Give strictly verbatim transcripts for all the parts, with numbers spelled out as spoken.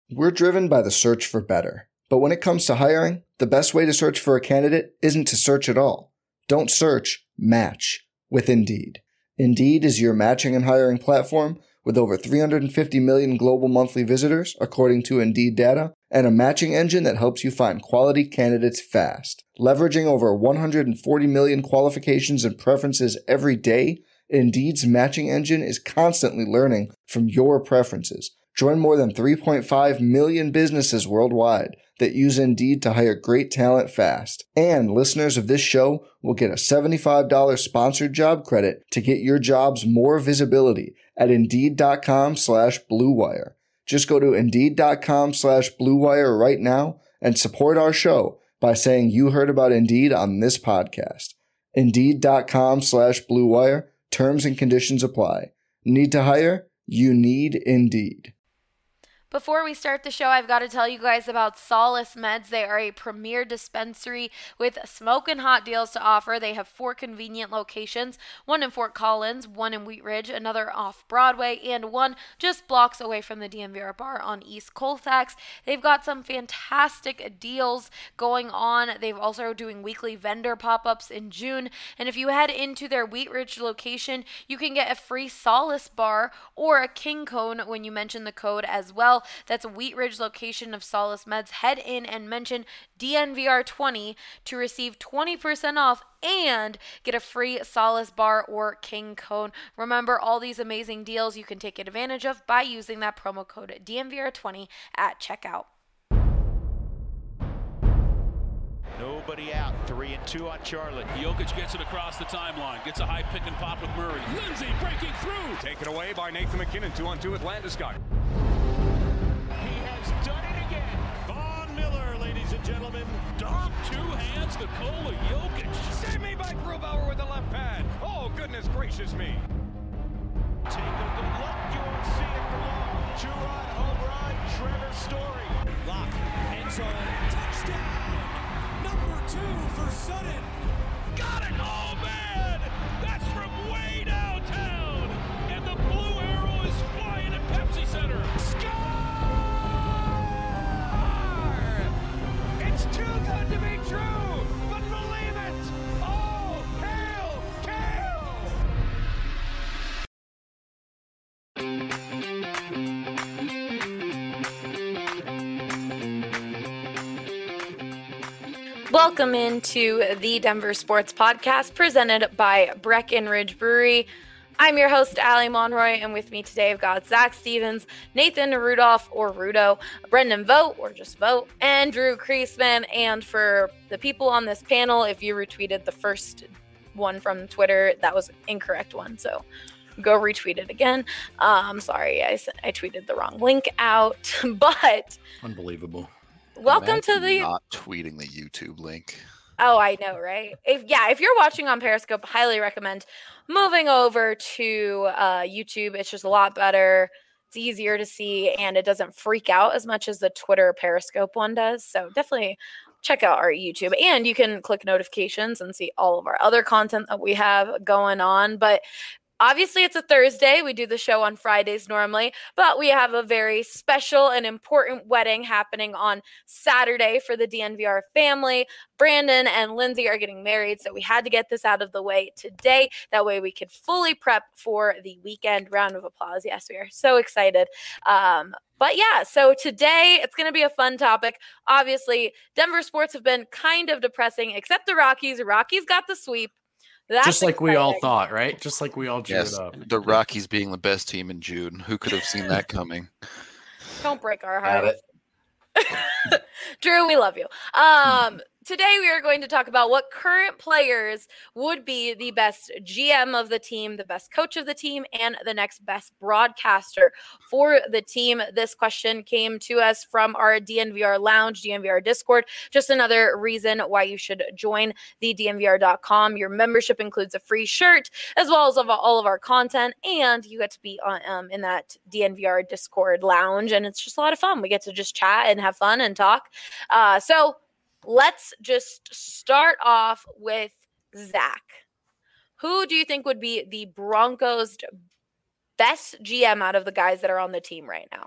We're driven by the search for better. But when it comes to hiring, the best way to search for a candidate isn't to search at all. Don't search, match with Indeed. Indeed is your matching and hiring platform with over three hundred fifty million global monthly visitors, according to Indeed data, and a matching engine that helps you find quality candidates fast. Leveraging over one hundred forty million qualifications and preferences every day, Indeed's matching engine is constantly learning from your preferences. Join more than three point five million businesses worldwide that use Indeed to hire great talent fast. And listeners of this show will get a seventy-five dollars sponsored job credit to get your jobs more visibility at Indeed.com slash Blue Wire. Just go to Indeed.com slash Blue Wire right now and support our show by saying you heard about Indeed on this podcast. Indeed.com slash Blue Wire. Terms and conditions apply. Need to hire? You need Indeed. Before we start the show, I've got to tell you guys about Solace Meds. They are a premier dispensary with smoking hot deals to offer. They have four convenient locations, one in Fort Collins, one in Wheat Ridge, another off Broadway, and one just blocks away from the D M V R bar on East Colfax. They've got some fantastic deals going on. They've also doing weekly vendor pop-ups in June. And if you head into their Wheat Ridge location, you can get a free Solace bar or a King Cone when you mention the code as well. That's a Wheat Ridge location of Solace Meds. Head in and mention D N V R twenty to receive twenty percent off and get a free Solace bar or King Cone. Remember, all these amazing deals you can take advantage of by using that promo code D N V R twenty at checkout. Nobody out. Three and two on Charlotte. Jokic gets it across the timeline. Gets a high pick and pop with Murray. Lindsay breaking through. Taken away by Nathan McKinnon. Two on two with Landeskog. He has done it again. Von Miller, ladies and gentlemen. Dom, two hands, Nikola Jokic. Save me by Grubauer with the left pad. Oh, goodness gracious me. Take a good look. You won't see it for long. Two-run home run. Trevor Story. Lock. End zone. Touchdown. Number two for Sutton. Got it! Oh, man! That's from way downtown! And the blue arrow is flying at Pepsi Center. Score! It's too good to be true, but believe it! Oh, hail, Kale! Welcome into the Denver Sports Podcast presented by Breckenridge Brewery. I'm your host, Allie Monroy, and with me today I've got Zach Stevens, Nathan Rudolph, or Rudo, Brendan Vogt, or just Vogt, and Drew Kreisman. And for the people on this panel, if you retweeted the first one from Twitter, that was an incorrect one, so go retweet it again. Um, sorry, I, I tweeted the wrong link out, but... Unbelievable. Welcome Imagine to the... not tweeting the YouTube link. Oh, I know, right? If yeah, if you're watching on Periscope, highly recommend moving over to uh, YouTube. It's just a lot better. It's easier to see, and it doesn't freak out as much as the Twitter Periscope one does. So definitely check out our YouTube. And you can click notifications and see all of our other content that we have going on. But obviously, it's a Thursday. We do the show on Fridays normally, but we have a very special and important wedding happening on Saturday for the D N V R family. Brandon and Lindsay are getting married, so we had to get this out of the way today. That way we could fully prep for the weekend. Round of applause. Yes, we are so excited. Um, But yeah, so today it's going to be a fun topic. Obviously, Denver sports have been kind of depressing, except the Rockies. Rockies got the sweep. That's Just like exciting. we all thought, right? Just like we all drew Yes, it up. the Rockies being the best team in June. Who could have seen that coming? Don't break our Got hearts. Drew, we love you. Um, today we are going to talk about what current players would be the best G M of the team, the best coach of the team, and the next best broadcaster for the team. This question came to us from our D N V R Lounge, D N V R Discord. Just another reason why you should join the D N V R dot com. Your membership includes a free shirt as well as of all of our content, and you get to be on, um, in that D N V R Discord Lounge, and it's just a lot of fun. We get to just chat and have fun and talk. Uh, so let's just start off with Zach. Who do you think would be the Broncos' best G M out of the guys that are on the team right now?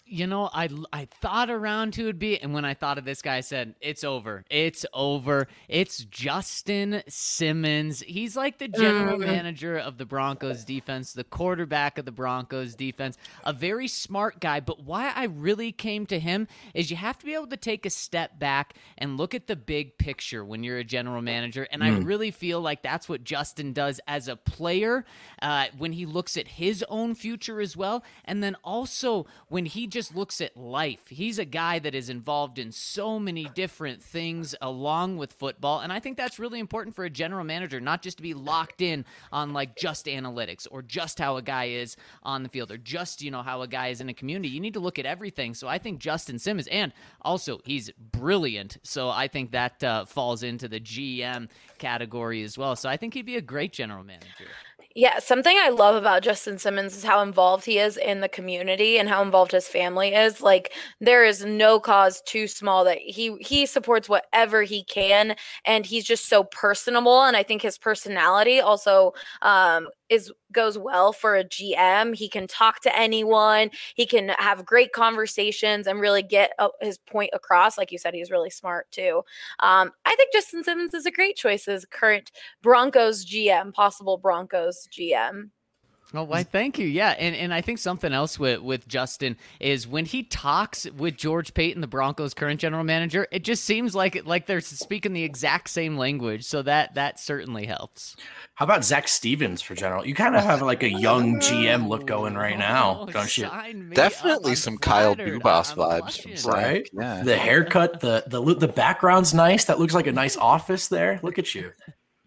You know, I, I thought around who would be, and when I thought of this guy, I said, it's over. It's over. It's Justin Simmons. He's like the general Mm. manager of the Broncos defense, the quarterback of the Broncos defense, a very smart guy. But why I really came to him is you have to be able to take a step back and look at the big picture when you're a general manager, and I really feel like that's what Justin does as a player uh, when he looks at his own future as well, and then also when he just looks at life. He's a guy that is involved in so many different things along with football, and I think that's really important for a general manager, not just to be locked in on like just analytics or just how a guy is on the field or just, you know, how a guy is in a community. You need to look at everything. So I think Justin Simmons, and also he's brilliant, so I think that uh, falls into the G M category as well. So I think he'd be a great general manager. Yeah, something I love about Justin Simmons is how involved he is in the community and how involved his family is. Like, there is no cause too small that he he supports whatever he can, and he's just so personable. And I think his personality also um, is goes well for a G M. He can talk to anyone. He can have great conversations and really get uh, his point across. Like you said, he's really smart too. Um, I think Justin Simmons is a great choice as current Broncos G M, possible Broncos G M. Oh, why, thank you. Yeah, and and I think something else with, with Justin is when he talks with George Paton, the Broncos' current general manager, it just seems like like they're speaking the exact same language, so that that certainly helps. How about Zach Stevens for general? You kind of have like a young G M look going right now, Oh, don't you? sign me Definitely up. I'm some Kyle flattered. Dubas I'm vibes blushing. from Zach. Right? Yeah. The haircut, the the the background's nice. That looks like a nice office there. Look at you.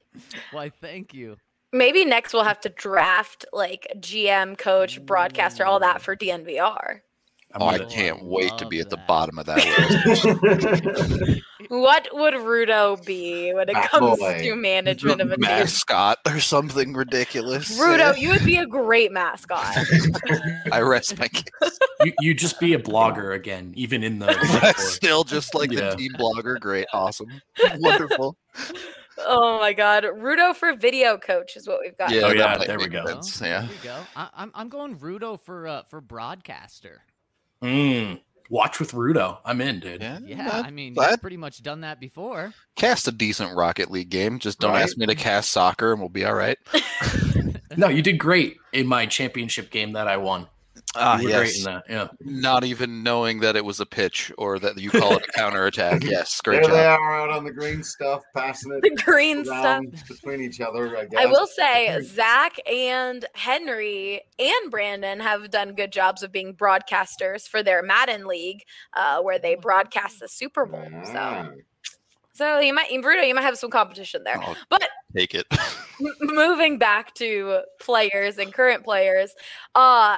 Why, thank you. Maybe next we'll have to draft like G M, coach, broadcaster, all that for D N V R. Oh, I gonna- can't wait to be love at the that. bottom of that list. What would Rudo be when it Fat comes boy. to management of a team? Mascot or something ridiculous. Rudo, you would be a great mascot. I rest my case. You you just be a blogger again, even in the That's still just like Yeah. the team blogger. Great. Awesome. Wonderful. Oh my God, Rudo for video coach is what we've got. Yeah, Oh, that yeah, might there we make go. sense. Yeah. There we go. I, I'm I'm going Rudo for uh, for broadcaster. Mm, watch with Rudo. I'm in, dude. Yeah. Yeah, that- I mean, that- he's pretty much done that before. cast a decent Rocket League game. Just don't Right. ask me to cast soccer and we'll be all right. No, you did great in my championship game that I won. Ah, You were yes. great in that. Yeah. Not even knowing that it was a pitch or that you call it a counterattack. Yes, great There they job. are out on the green stuff, passing it The green stuff. around between each other. I guess. I will say Zach and Henry and Brandon have done good jobs of being broadcasters for their Madden League, uh, where they broadcast the Super Bowl. So, Ah. so you might, Bruno, you might have some competition there. I'll But take it. m- moving back to players and current players, uh,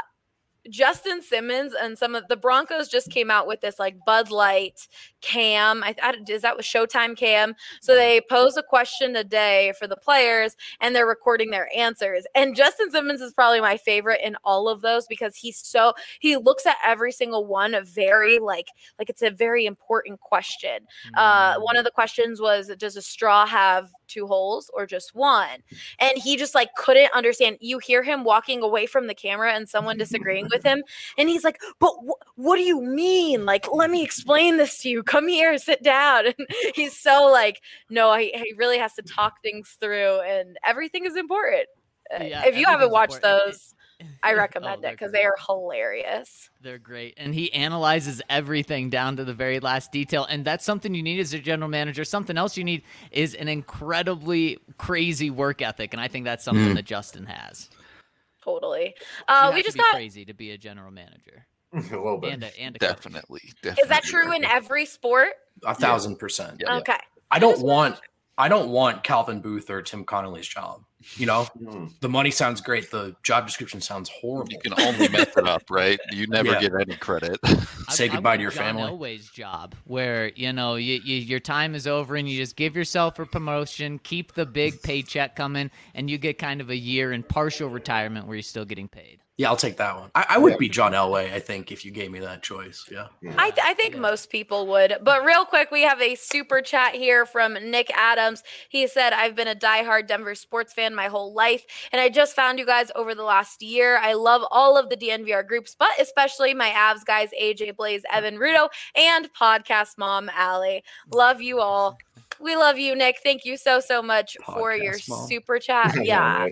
Justin Simmons and some of the Broncos just came out with this like Bud Light cam. I, I is that was Showtime cam. So they pose a question a day for the players and they're recording their answers. And Justin Simmons is probably my favorite in all of those because he's so he looks at every single one a very like like it's a very important question. Uh, one of the questions was, does a straw have two holes or just one? And he just like couldn't understand. You hear him walking away from the camera and someone disagreeing with him, and he's like, but wh- what do you mean? Like, let me explain this to you. Come here, sit down. And he's so like, no, he, he really has to talk things through, and everything is important. Uh, Yeah, if you haven't everything's watched important. those, I Oh, recommend it they're because great. they are hilarious. They're great. And he analyzes everything down to the very last detail. And that's something you need as a general manager. Something else you need is an incredibly crazy work ethic. And I think that's something Mm. that Justin has. Totally. You Uh, have we to just be got. crazy to be a general manager. a little bit. And a, and a coach. Definitely. Definitely. Is that true in every sport? A thousand percent. Yeah. Okay. I don't want I don't want Calvin Booth or Tim Connolly's job. You know, Mm. the money sounds great. The job description sounds horrible. You can only mess it up, right? You never Yeah. get any credit. Say I- I goodbye want to your John family. Elway's job, where you know you, you, your time is over and you just give yourself a promotion, keep the big paycheck coming, and you get kind of a year in partial retirement where you're still getting paid. Yeah, I'll take that one. I, I would be John Elway, I think, if you gave me that choice. Yeah. I, th- I think yeah. most people would. But real quick, we have a super chat here from Nick Adams. He said, I've been a diehard Denver sports fan my whole life, and I just found you guys over the last year. I love all of the D N V R groups, but especially my Avs guys, A J Blaze, Evan Rudo, and podcast mom, Allie. Love you all. We love you, Nick. Thank you so, so much podcast for your mom. super chat. Yeah.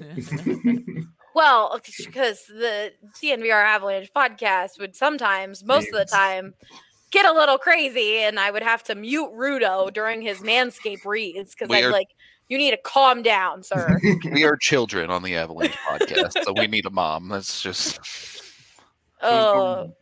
Well, because the D N V R Avalanche podcast would sometimes, most of the time, get a little crazy, and I would have to mute Rudo during his Manscaped reads because I'm are, like, you need to calm down, sir. We are children on the Avalanche podcast, so we need a mom. That's just. Oh.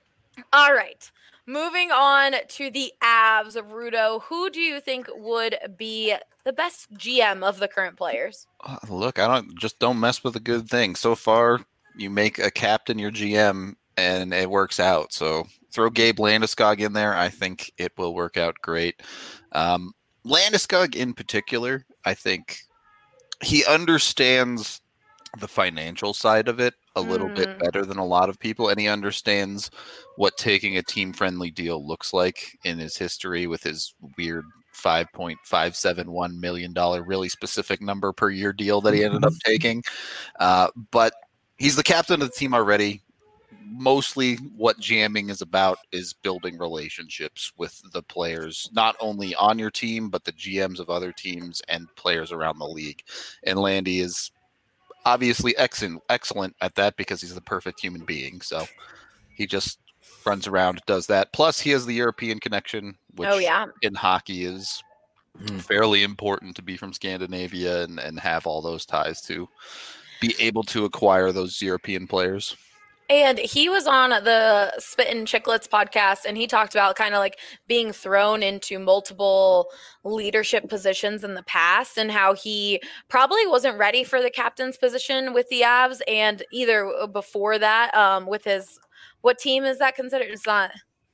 All right. Moving on to the Avs of Rudo, who do you think would be the best G M of the current players? Uh, look, I don't just don't mess with a good thing. So far, you make a captain your G M, and it works out. So throw Gabe Landeskog in there. I think it will work out great. Um, Landeskog in particular, I think he understands the financial side of it a little mm. bit better than a lot of people, and he understands what taking a team-friendly deal looks like in his history with his weird five point five seven one million dollars really specific number per year deal that he ended up taking. Uh, but he's the captain of the team already. Mostly what jamming is about is building relationships with the players, not only on your team, but the G Ms of other teams and players around the league. And Landy is obviously excellent, excellent at that because he's the perfect human being. So he just runs around, does that. Plus, he has the European connection, which oh, yeah. in hockey is mm. fairly important to be from Scandinavia and, and have all those ties to be able to acquire those European players. And he was on the Spittin' Chicklets podcast, and he talked about kind of like being thrown into multiple leadership positions in the past and how he probably wasn't ready for the captain's position with the Avs, and either before that um, with his – what team is that considered? It's not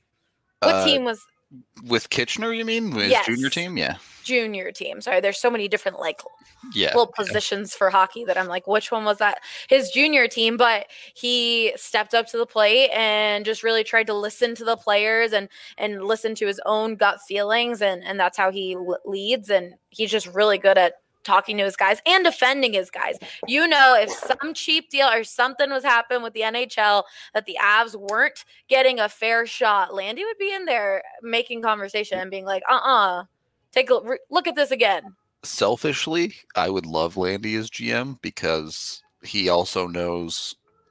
– what uh, team was – With Kitchener, you mean? With yes. his junior team? Yeah. Junior team. Sorry, there's so many different like yeah, little positions yeah. for hockey that I'm like, which one was that? His junior team, but he stepped up to the plate and just really tried to listen to the players and and listen to his own gut feelings, and and that's how he l- leads. And he's just really good at talking to his guys and defending his guys. You know, if some cheap deal or something was happening with the N H L that the Avs weren't getting a fair shot, Landy would be in there making conversation and being like, uh-uh, take a re- look at this again. Selfishly, I would love Landy as G M because he also knows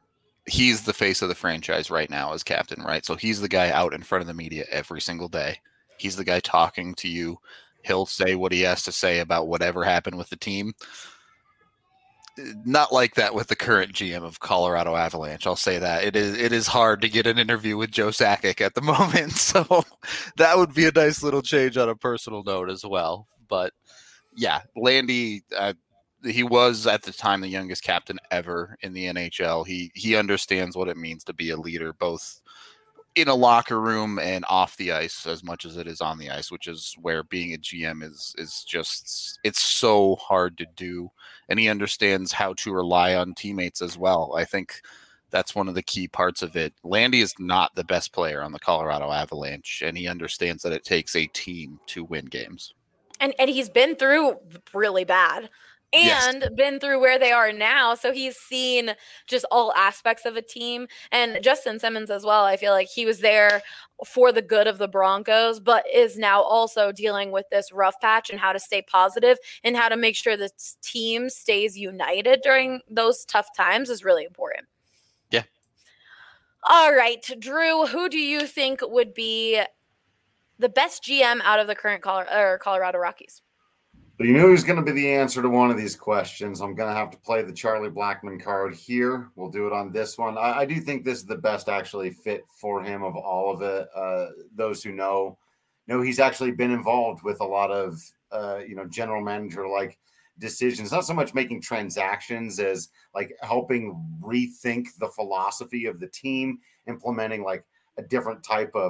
he's the face of the franchise right now as captain, right? So he's the guy out in front of the media every single day. He's the guy talking to you. He'll say what he has to say about whatever happened with the team. Not like that with the current G M of Colorado Avalanche. I'll say that. It is it is hard to get an interview with Joe Sakic at the moment. So that would be a nice little change on a personal note as well. But yeah, Landy, uh, he was at the time the youngest captain ever in the N H L. He he understands what it means to be a leader, both in a locker room and off the ice as much as it is on the ice, which is where being a G M is is just, it's so hard to do. And he understands how to rely on teammates as well. I think that's one of the key parts of it. Landy is not the best player on the Colorado Avalanche, and he understands that it takes a team to win games. And and he's been through really bad. And yes. been through where they are now. So he's seen just all aspects of a team. And Justin Simmons as well, I feel like he was there for the good of the Broncos, but is now also dealing with this rough patch and how to stay positive and how to make sure the team stays united during those tough times is really important. Yeah. All right, Drew, who do you think would be the best G M out of the current Colorado, or Colorado Rockies? You knew he was going to be the answer to one of these questions. I'm going to have to play the Charlie Blackmon card here. We'll do it on this one. I, I do think this is the best actually fit for him of all of it. Uh, those who know, know he's actually been involved with a lot of, uh, you know, general manager like decisions, not so much making transactions as like helping rethink the philosophy of the team, implementing like a different type of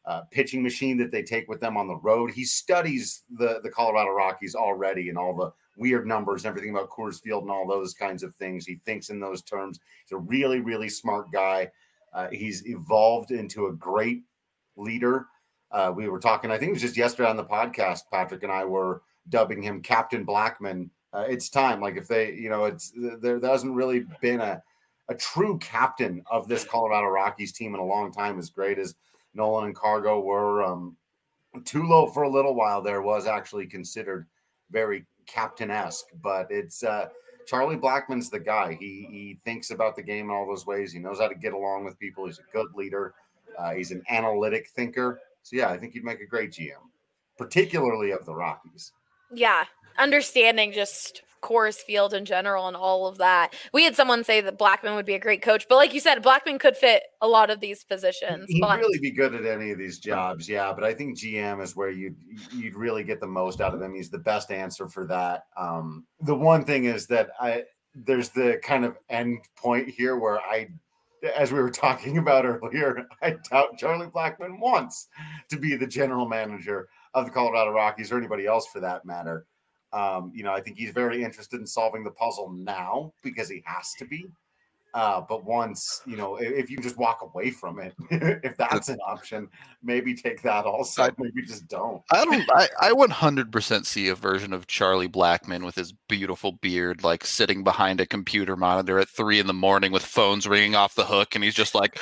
uh, pitching machine that they take with them on the road. He studies the, the Colorado Rockies already and all the weird numbers and everything about Coors Field and all those kinds of things. He thinks in those terms. He's a really, really smart guy. Uh, he's evolved into a great leader. Uh, we were talking, I think it was just yesterday on the podcast, Patrick and I were dubbing him Captain Blackman. Uh, it's time. Like if they, you know, it's there, there hasn't really been a, a true captain of this Colorado Rockies team in a long time, as great as Nolan and Cargo were. Um, Tulo for a little while there was actually considered very captain-esque, but it's uh, Charlie Blackmon's the guy. He he thinks about the game in all those ways. He knows how to get along with people. He's a good leader. Uh, he's an analytic thinker. So yeah, I think he'd make a great G M, particularly of the Rockies. Yeah, understanding just Coors Field in general and all of that. We had someone say that Blackman would be a great coach, but like you said, Blackman could fit a lot of these positions. He'd but... really be good at any of these jobs, yeah. But I think G M is where you'd you'd really get the most out of him. He's the best answer for that. Um, the one thing is that I there's the kind of end point here where I, as we were talking about earlier, I doubt Charlie Blackman wants to be the general manager of the Colorado Rockies or anybody else for that matter. Um, you know, I think he's very interested in solving the puzzle now because he has to be. Uh, but once, you know, if, if you just walk away from it, if that's an option, maybe take that also. I, maybe just don't. I don't. I, I one hundred percent see a version of Charlie Blackman with his beautiful beard, like sitting behind a computer monitor at three in the morning with phones ringing off the hook, and he's just like.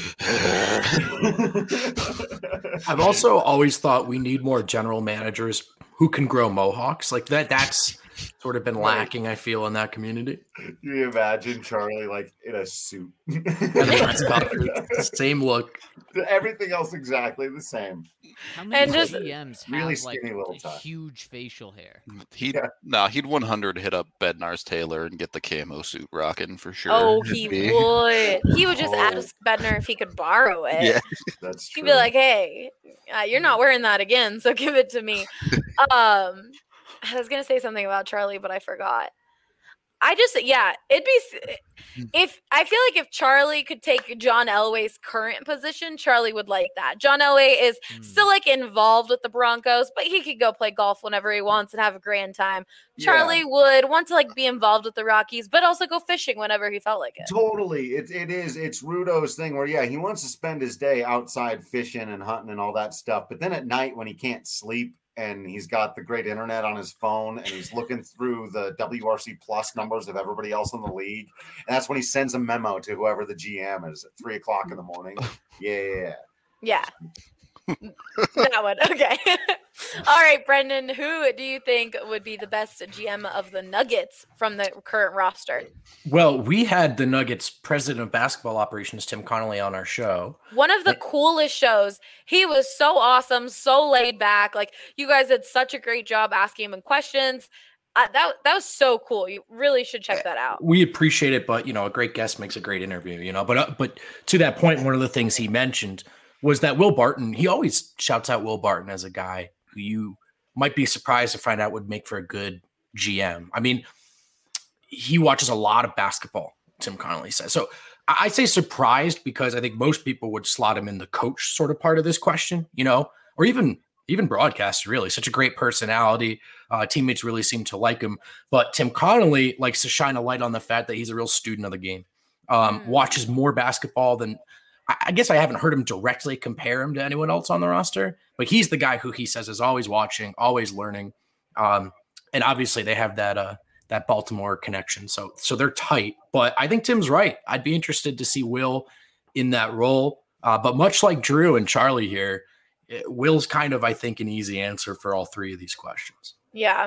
I've also always thought we need more general managers who can grow mohawks like that. That's sort of been lacking, I feel, in that community. You imagine Charlie like in a suit. Same look. Everything else exactly the same. How many just, G Ms have really like little tie. huge facial hair? He'd yeah. no, he'd one hundred hit up Bednar's Taylor and get the camo suit rocking for sure. Oh, he would. He would just oh. ask Bednar if he could borrow it. Yeah, that's true. He'd be like, "Hey, uh, you're not wearing that again, so give it to me." um. I was going to say something about Charlie, but I forgot. I just, yeah, it'd be, if, I feel like if Charlie could take John Elway's current position, Charlie would like that. John Elway is mm. still like involved with the Broncos, but he could go play golf whenever he wants and have a grand time. Charlie yeah. would want to like be involved with the Rockies, but also go fishing whenever he felt like it. Totally. It, it is. It's Rudo's thing where, yeah, he wants to spend his day outside fishing and hunting and all that stuff. But then at night when he can't sleep, and he's got the great internet on his phone, and he's looking through the W R C plus numbers of everybody else in the league. And that's when he sends a memo to whoever the G M is at three o'clock in the morning. Yeah. Yeah. That one. Okay. All right, Brendan, who do you think would be the best G M of the Nuggets from the current roster? Well, we had the Nuggets president of basketball operations, Tim Connolly, on our show. One of the coolest shows. He was so awesome, so laid back. Like, you guys did such a great job asking him questions. Uh, that that was so cool. You really should check that out. We appreciate it, but, you know, a great guest makes a great interview, you know. But, uh, but to that point, one of the things he mentioned was that Will Barton, he always shouts out Will Barton as a guy who you might be surprised to find out would make for a good G M. I mean, he watches a lot of basketball, Tim Connolly says. So I say surprised because I think most people would slot him in the coach sort of part of this question, you know, or even even broadcaster, really. Such a great personality. Uh, teammates really seem to like him. But Tim Connolly likes to shine a light on the fact that he's a real student of the game, um, mm. watches more basketball than – I guess I haven't heard him directly compare him to anyone else on the roster, but he's the guy who he says is always watching, always learning. Um, and obviously they have that, uh, that Baltimore connection. So, so they're tight, but I think Tim's right. I'd be interested to see Will in that role. Uh, but much like Drew and Charlie here, it, Will's kind of, I think, an easy answer for all three of these questions. Yeah.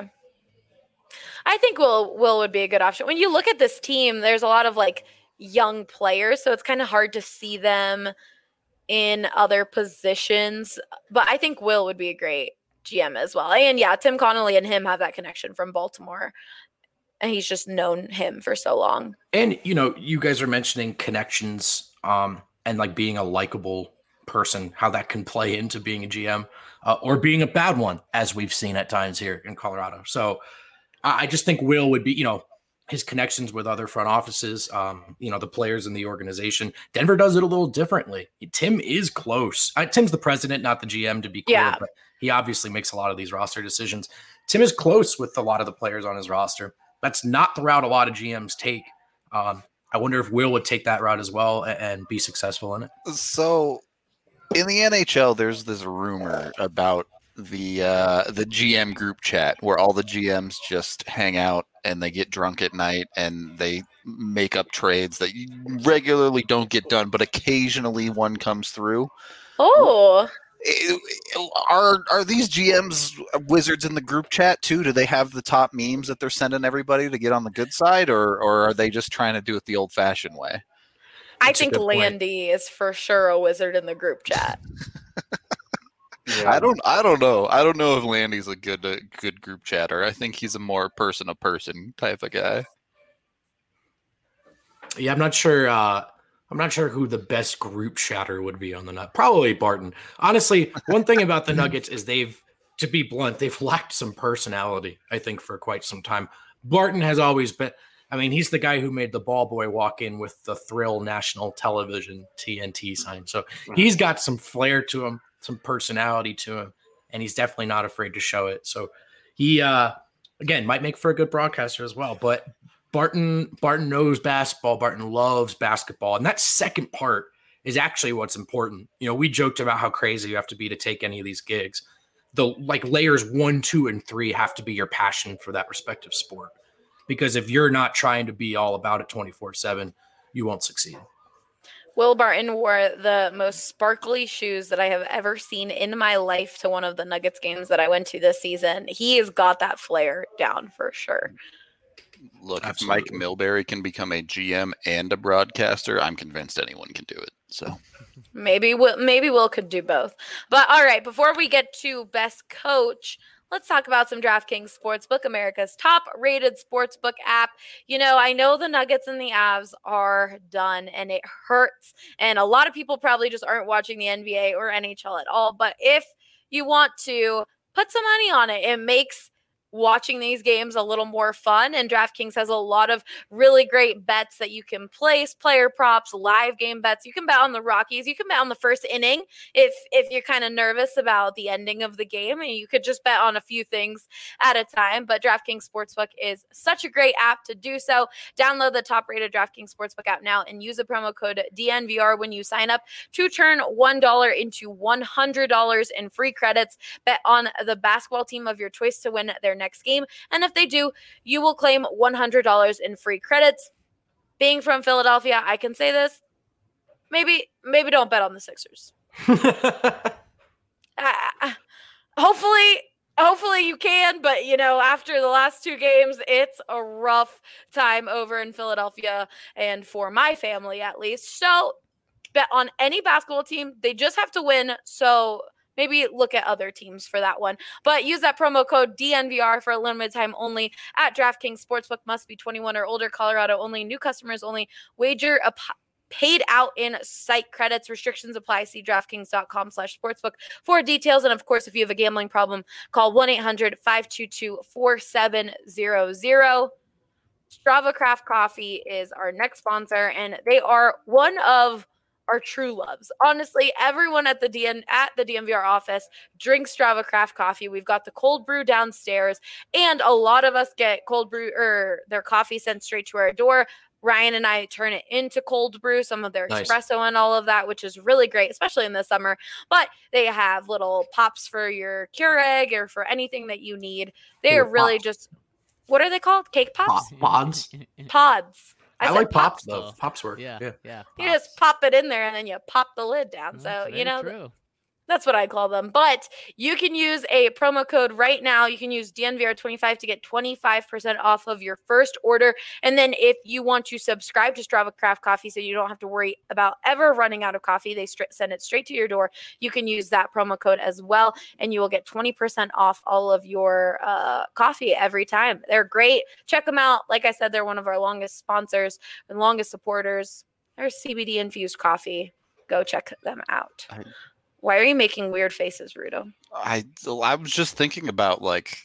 I think Will, Will would be a good option. When you look at this team, there's a lot of like, young players, so it's kind of hard to see them in other positions, but I think Will would be a great G M as well. And yeah, Tim Connolly and him have that connection from Baltimore, and he's just known him for so long. And you know, you guys are mentioning connections um and like being a likable person, how that can play into being a G M uh, or being a bad one, as we've seen at times here in Colorado. So I just think Will would be, you know, his connections with other front offices, um, you know, the players in the organization. Denver does it a little differently. Tim is close. Uh, Tim's the president, not the G M, to be clear, Yeah. but he obviously makes a lot of these roster decisions. Tim is close with a lot of the players on his roster. That's not the route a lot of G Ms take. Um, I wonder if Will would take that route as well and, and be successful in it. So in the N H L, there's this rumor about the uh, the G M group chat where all the G Ms just hang out and they get drunk at night and they make up trades that regularly don't get done, but occasionally one comes through. Oh, Are are these G Ms wizards in the group chat too? Do they have the top memes that they're sending everybody to get on the good side, or or are they just trying to do it the old fashioned way? I That's a think good point. Landy is for sure a wizard in the group chat. Yeah. I don't I don't know. I don't know if Landy's a good uh, good group chatter. I think he's a more person to person type of guy. Yeah, I'm not sure. Uh, I'm not sure who the best group chatter would be on the Nut. Probably Barton. Honestly, one thing about the Nuggets is they've, to be blunt, they've lacked some personality, I think, for quite some time. Barton has always been, I mean, he's the guy who made the ball boy walk in with the Thrill National Television T N T sign. So he's got some flair to him, some personality to him, and he's definitely not afraid to show it. So he, uh, again, might make for a good broadcaster as well, but Barton Barton knows basketball. Barton loves basketball. And that second part is actually what's important. You know, we joked about how crazy you have to be to take any of these gigs. The like layers one, two, and three have to be your passion for that respective sport. Because if you're not trying to be all about it twenty-four seven, you won't succeed. Will Barton wore the most sparkly shoes that I have ever seen in my life to one of the Nuggets games that I went to this season. He has got that flair down for sure. Look, Absolutely. if Mike Milbury can become a G M and a broadcaster, I'm convinced anyone can do it. So Maybe Will, maybe Will could do both. But all right, before we get to best coach, let's talk about some DraftKings Sportsbook, America's top-rated sportsbook app. You know, I know the Nuggets and the Avs are done, and it hurts. And a lot of people probably just aren't watching the N B A or N H L at all. But if you want to put some money on it, it makes watching these games a little more fun, and DraftKings has a lot of really great bets that you can place, player props, live game bets. You can bet on the Rockies, you can bet on the first inning if if you're kind of nervous about the ending of the game, and you could just bet on a few things at a time. But DraftKings Sportsbook is such a great app to do so. Download the top-rated DraftKings Sportsbook app now and use the promo code D N V R when you sign up to turn one dollar into one hundred dollars in free credits. Bet on the basketball team of your choice to win their next game, and if they do, you will claim one hundred dollars in free credits. Being from Philadelphia, I can say this. Maybe maybe don't bet on the Sixers. uh, hopefully hopefully you can, but you know, after the last two games, it's a rough time over in Philadelphia, and for my family at least. So bet on any basketball team. They just have to win, so maybe look at other teams for that one. But use that promo code D N V R for a limited time only at DraftKings Sportsbook. Must be twenty-one or older. Colorado only. New customers only. Wager ap- paid out in site credits. Restrictions apply. See DraftKings.com slash sportsbook for details. And, of course, if you have a gambling problem, call one eight hundred five two two four seven zero zero. Strava Craft Coffee is our next sponsor, and they are one of our true loves. Honestly, everyone at the D N at the D N V R office drinks Strava Craft Coffee. We've got the cold brew downstairs, and a lot of us get cold brew or their coffee sent straight to our door. Ryan and I turn it into cold brew, some of their Nice. espresso and all of that, which is really great, especially in the summer. But they have little pops for your Keurig or for anything that you need. They are Little really pops. just, what are they called? Cake pops? Pop- Pods. Pods. I, said like pops, though. though. Pops work. Yeah, Yeah. yeah. You just pop it in there and then you pop the lid down. That's So, very you know, true. that's what I call them. But you can use a promo code right now. You can use D N V R twenty-five to get twenty-five percent off of your first order. And then if you want to subscribe to Strava Craft Coffee so you don't have to worry about ever running out of coffee, they stri- send it straight to your door. You can use that promo code as well, and you will get twenty percent off all of your uh, coffee every time. They're great. Check them out. Like I said, they're one of our longest sponsors and longest supporters. They're C B D infused coffee. Go check them out. I- Why are you making weird faces, Rudo? I I was just thinking about like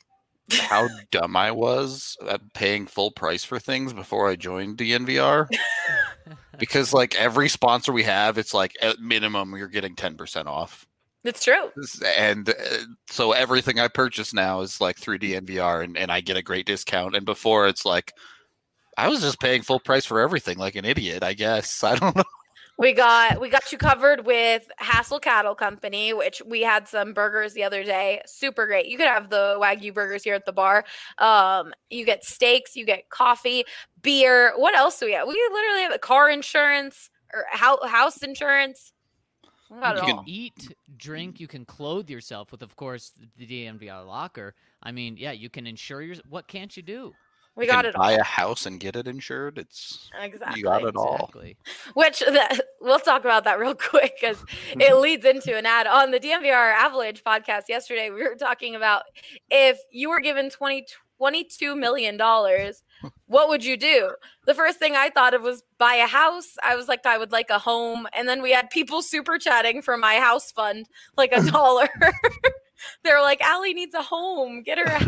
how dumb I was at paying full price for things before I joined D N V R. Because like every sponsor we have, it's like at minimum you're getting ten percent off. It's true. And uh, so everything I purchase now is like through D N V R, and, and I get a great discount. And before it's like, I was just paying full price for everything like an idiot, I guess. I don't know. We got we got you covered with Hassel Cattle Company, which we had some burgers the other day. Super great. You could have the Wagyu burgers here at the bar. Um, you get steaks, you get coffee, beer. What else do we have? We literally have a car insurance or house insurance. You can eat, drink, you can clothe yourself with, of course, the D N V R locker. I mean, yeah, you can insure your. What can't you do? We you got can it buy all. a house and get it insured. It's exactly you got it all. Exactly. Which that, we'll talk about that real quick because it leads into an ad on the D N V R Avalanche podcast yesterday. We were talking about if you were given twenty, twenty-two million dollars, what would you do? The first thing I thought of was buy a house. I was like, I would like a home. And then we had people super chatting for my house fund, like a dollar. They were like, Allie needs a home. Get her a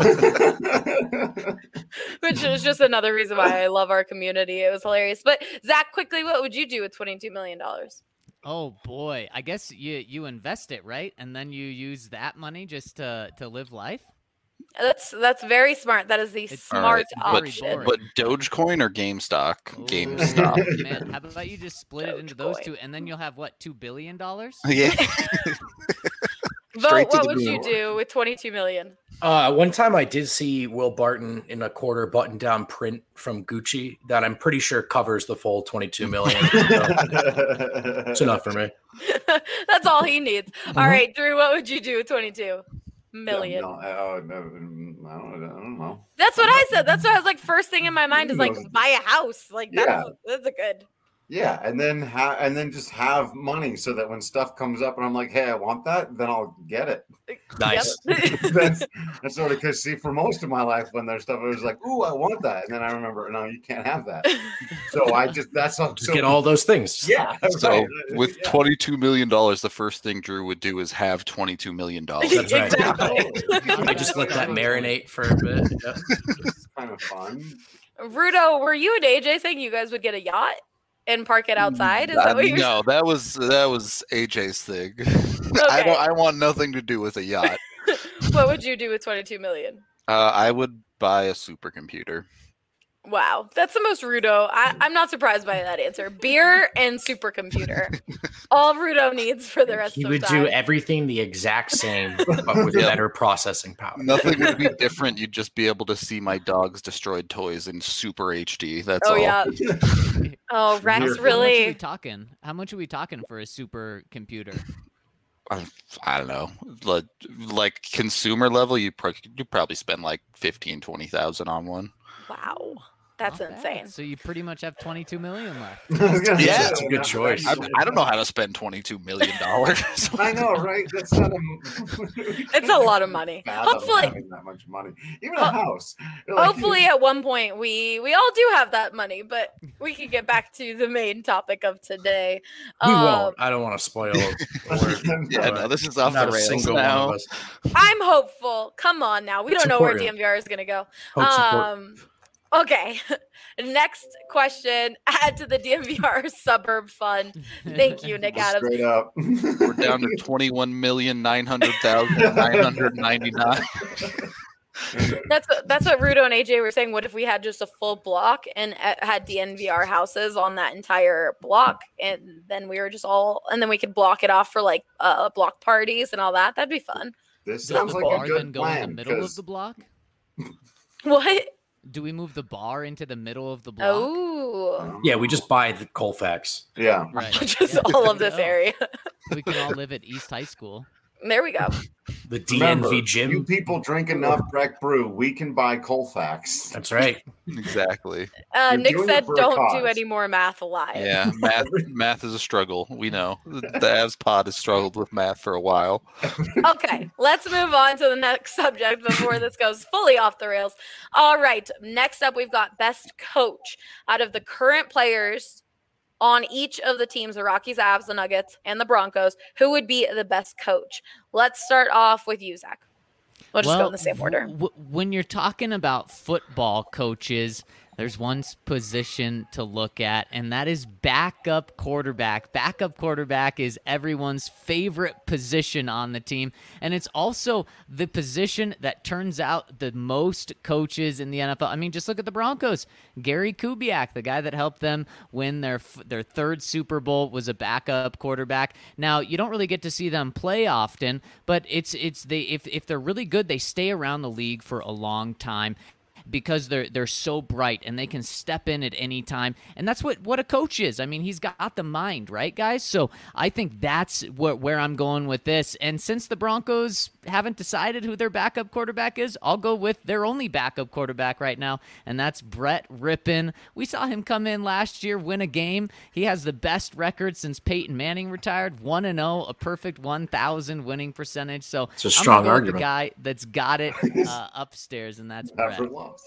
house. Which is just another reason why I love our community. It was hilarious. But Zach, quickly, what would you do with twenty-two million dollars? Oh boy, I guess you you invest it, right? And then you use that money just to to live life? That's that's very smart. That is the It's smart But, option. but Dogecoin or GameStop? Ooh, GameStop. Man, how about you just split it into those two, and then you'll have what, two billion dollars? Yeah. Vote, Straight to what the would you moon. do with twenty-two million? Uh, one time I did see Will Barton in a quarter button down print from Gucci that I'm pretty sure covers the full twenty-two million. It's enough for me. That's all he needs. Mm-hmm. All right, Drew, what would you do with twenty-two million? No, uh, no, I, don't, I don't know. That's what I said. That's what I was like. First thing in my mind is like Yeah. buy a house. Like that's Yeah. that's a good. Yeah, and then ha- and then just have money so that when stuff comes up and I'm like, hey, I want that, then I'll get it. Nice. that's, that's sort of because see, for most of my life, when there's stuff, I was like, ooh, I want that, and then I remember, no, you can't have that. So I just that's not Just so, get all those things. Yeah. So right. with Yeah. twenty-two million dollars, the first thing Drew would do is have twenty-two million dollars. That's right. Exactly. I just let that marinate for a bit. Yeah. It's kind of fun. Rudo, were you and A J saying you guys would get a yacht and park it outside? Is that Uh, what you're no, that was that was A J's thing. I Okay. don't. I want nothing to do with a yacht. What would you do with twenty-two million? Uh, I would buy a supercomputer. Wow, that's the most Rudo. I, I'm not surprised by that answer. Beer and supercomputer. All Rudo needs for the rest He of would time. do everything the exact same, but with Yeah. better processing power. Nothing would be different. You'd just be able to see my dog's destroyed toys in super H D. That's Oh all. yeah. Oh, Rex How much are we really. talking? How much are we talking for a super computer? I, I don't know. Like, like consumer level, you pro- you probably spend like fifteen, twenty thousand on one. Wow, that's Not bad. insane. So you pretty much have twenty-two million left. Yeah, That's a good choice. I, I don't know how to spend twenty-two million dollars. I know, right? That's not a. It's a lot of money. Fathom Hopefully, having that much money, even Ho- a house. You're like, hopefully at one point we we all do have that money, but we can get back to the main topic of today. We Um, won't. I don't want to spoil it. Yeah, no, this is off Not the a rails single now. one of us. I'm hopeful. Come on now. We don't It's know where important. D M V R is going to go. Hope's important. Um, okay. Next question. Add to the D M V R suburb fund. Thank you, Nick Adams. straight up. We're down to twenty-one million nine hundred thousand nine hundred ninety-nine. That's what, that's what Rudo and A J were saying. What if we had just a full block and uh, had D N V R houses on that entire block, and then we were just all, and then we could block it off for like uh, block parties and all that. That'd be fun. This Does sounds the like bar a then good go in the plan. middle of 'cause- the block? What? Do we move the bar into the middle of the block? Oh, Yeah, we just buy the Colfax. Yeah. Right. just Yeah. all of this No. area. We can all live at East High School. There we go. The D N V Remember, gym. You people drink enough Breck Brew, we can buy Colfax. That's right. Exactly. Uh, You're Nick doing said, it for a "Don't cause." do any more math live." Yeah, math math is a struggle. We know the Avs pod has struggled with math for a while. Okay, let's move on to the next subject before this goes fully off the rails. All right, next up we've got best coach out of the current players on each of the teams, the Rockies, Avs, the Nuggets, and the Broncos. Who would be the best coach? Let's start off with you, Zach. We'll just well, go in the same order. W- w- when you're talking about football coaches, there's one position to look at, and that is backup quarterback. Backup quarterback is everyone's favorite position on the team, and it's also the position that turns out the most coaches in the N F L. I mean, just look at the Broncos. Gary Kubiak, the guy that helped them win their their third Super Bowl, was a backup quarterback. Now, you don't really get to see them play often, but it's it's they if if they're really good, they stay around the league for a long time, because they're they're so bright and they can step in at any time. And that's what, what a coach is. I mean, he's got the mind, right, guys? So I think that's where, where I'm going with this. And since the Broncos haven't decided who their backup quarterback is, I'll go with their only backup quarterback right now, and that's Brett Rippon. We saw him come in last year, win a game. He has the best record since Peyton Manning retired, one and oh, a perfect one thousand winning percentage. So it's a strong I'm gonna go argument. with the guy that's got it uh, upstairs, and that's Brett.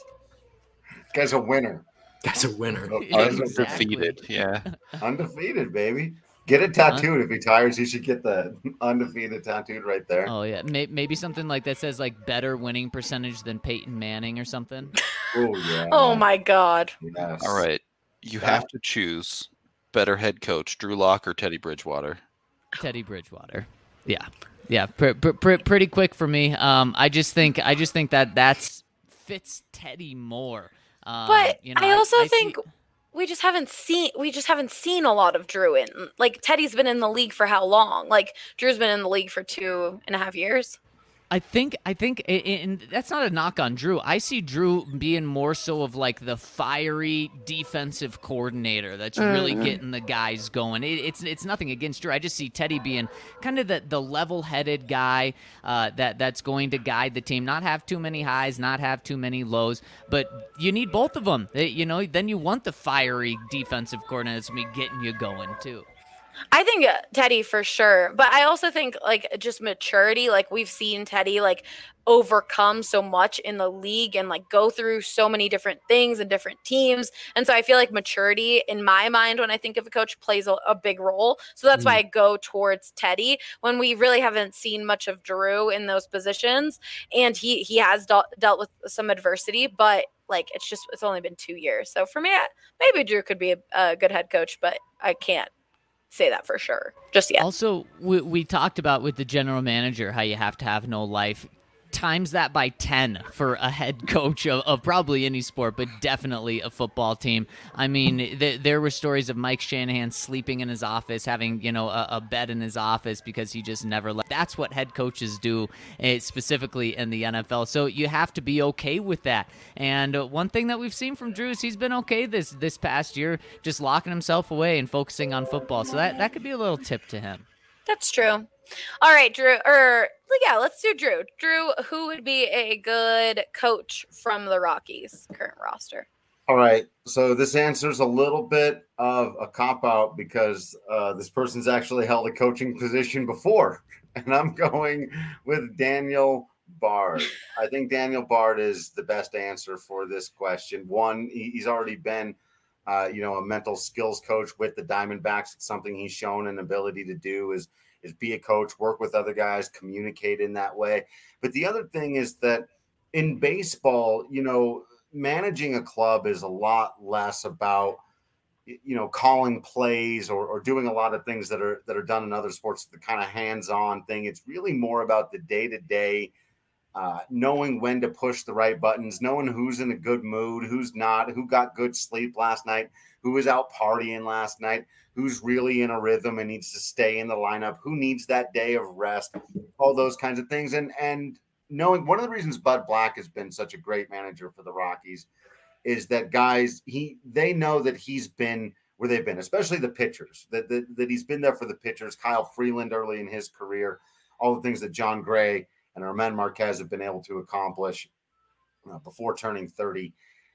Guy's a winner. Guy's a winner. Undefeated, yeah. Undefeated, baby. Get it tattooed. If he tires, you should get the undefeated tattooed right there. Oh, yeah. Maybe something like that says, like, better winning percentage than Peyton Manning or something. Oh, yeah. Oh, my God. Yes. All right. You have to choose better head coach, Drew Lock or Teddy Bridgewater? Teddy Bridgewater. Yeah. Yeah. Pr- pr- pr- pretty quick for me. Um, I just think I just think that that's fits Teddy more. Um, But you know, I also I, I think see, we just haven't seen we just haven't seen a lot of Drew in. Like, Teddy's been in the league for how long? Like, Drew's been in the league for two and a half years. I think I think and that's not a knock on Drew. I see Drew being more so of like the fiery defensive coordinator that's really Mhm. getting the guys going. It, it's it's nothing against Drew. I just see Teddy being kind of the, the level-headed guy uh, that that's going to guide the team, not have too many highs, not have too many lows. But you need both of them. You know, then you want the fiery defensive coordinator that's gonna be getting you going too. I think uh, Teddy for sure, but I also think like just maturity. Like, we've seen Teddy like overcome so much in the league and like go through so many different things and different teams, and so I feel like maturity in my mind when I think of a coach plays a, a big role. So that's Mm. why I go towards Teddy when we really haven't seen much of Drew in those positions, and he he has dealt dealt with some adversity, but like it's just it's only been two years. So for me, I- maybe Drew could be a, a good head coach, but I can't say that for sure just yet. Also, we, we talked about with the general manager how you have to have no life. Times that by ten for a head coach of, of probably any sport, but definitely a football team. I mean, th- there were stories of Mike Shanahan sleeping in his office, having, you know, a, a bed in his office because he just never left. That's what head coaches do, uh, specifically in the N F L. So you have to be okay with that. And uh, one thing that we've seen from Drew is he's been okay this this past year, just locking himself away and focusing on football. So that, that could be a little tip to him. That's true. All right, Drew, or yeah, let's do Drew. Drew, who would be a good coach from the Rockies current roster? All right. So this answers a little bit of a cop out because uh, this person's actually held a coaching position before. And I'm going with Daniel Bard. I think Daniel Bard is the best answer for this question. One, he, he's already been, uh, you know, a mental skills coach with the Diamondbacks. It's something he's shown an ability to do is is be a coach, work with other guys, communicate in that way. But the other thing is that in baseball, you know, managing a club is a lot less about, you know, calling plays or, or doing a lot of things that are that are done in other sports, the kind of hands-on thing. It's really more about the day-to-day, uh, knowing when to push the right buttons, knowing who's in a good mood, who's not, who got good sleep last night, who was out partying last night, who's really in a rhythm and needs to stay in the lineup, who needs that day of rest, all those kinds of things. And and knowing one of the reasons Bud Black has been such a great manager for the Rockies is that guys, he they know that he's been where they've been, especially the pitchers, that, that, that he's been there for the pitchers. Kyle Freeland early in his career, all the things that John Gray and Armand Marquez have been able to accomplish uh, before turning thirty.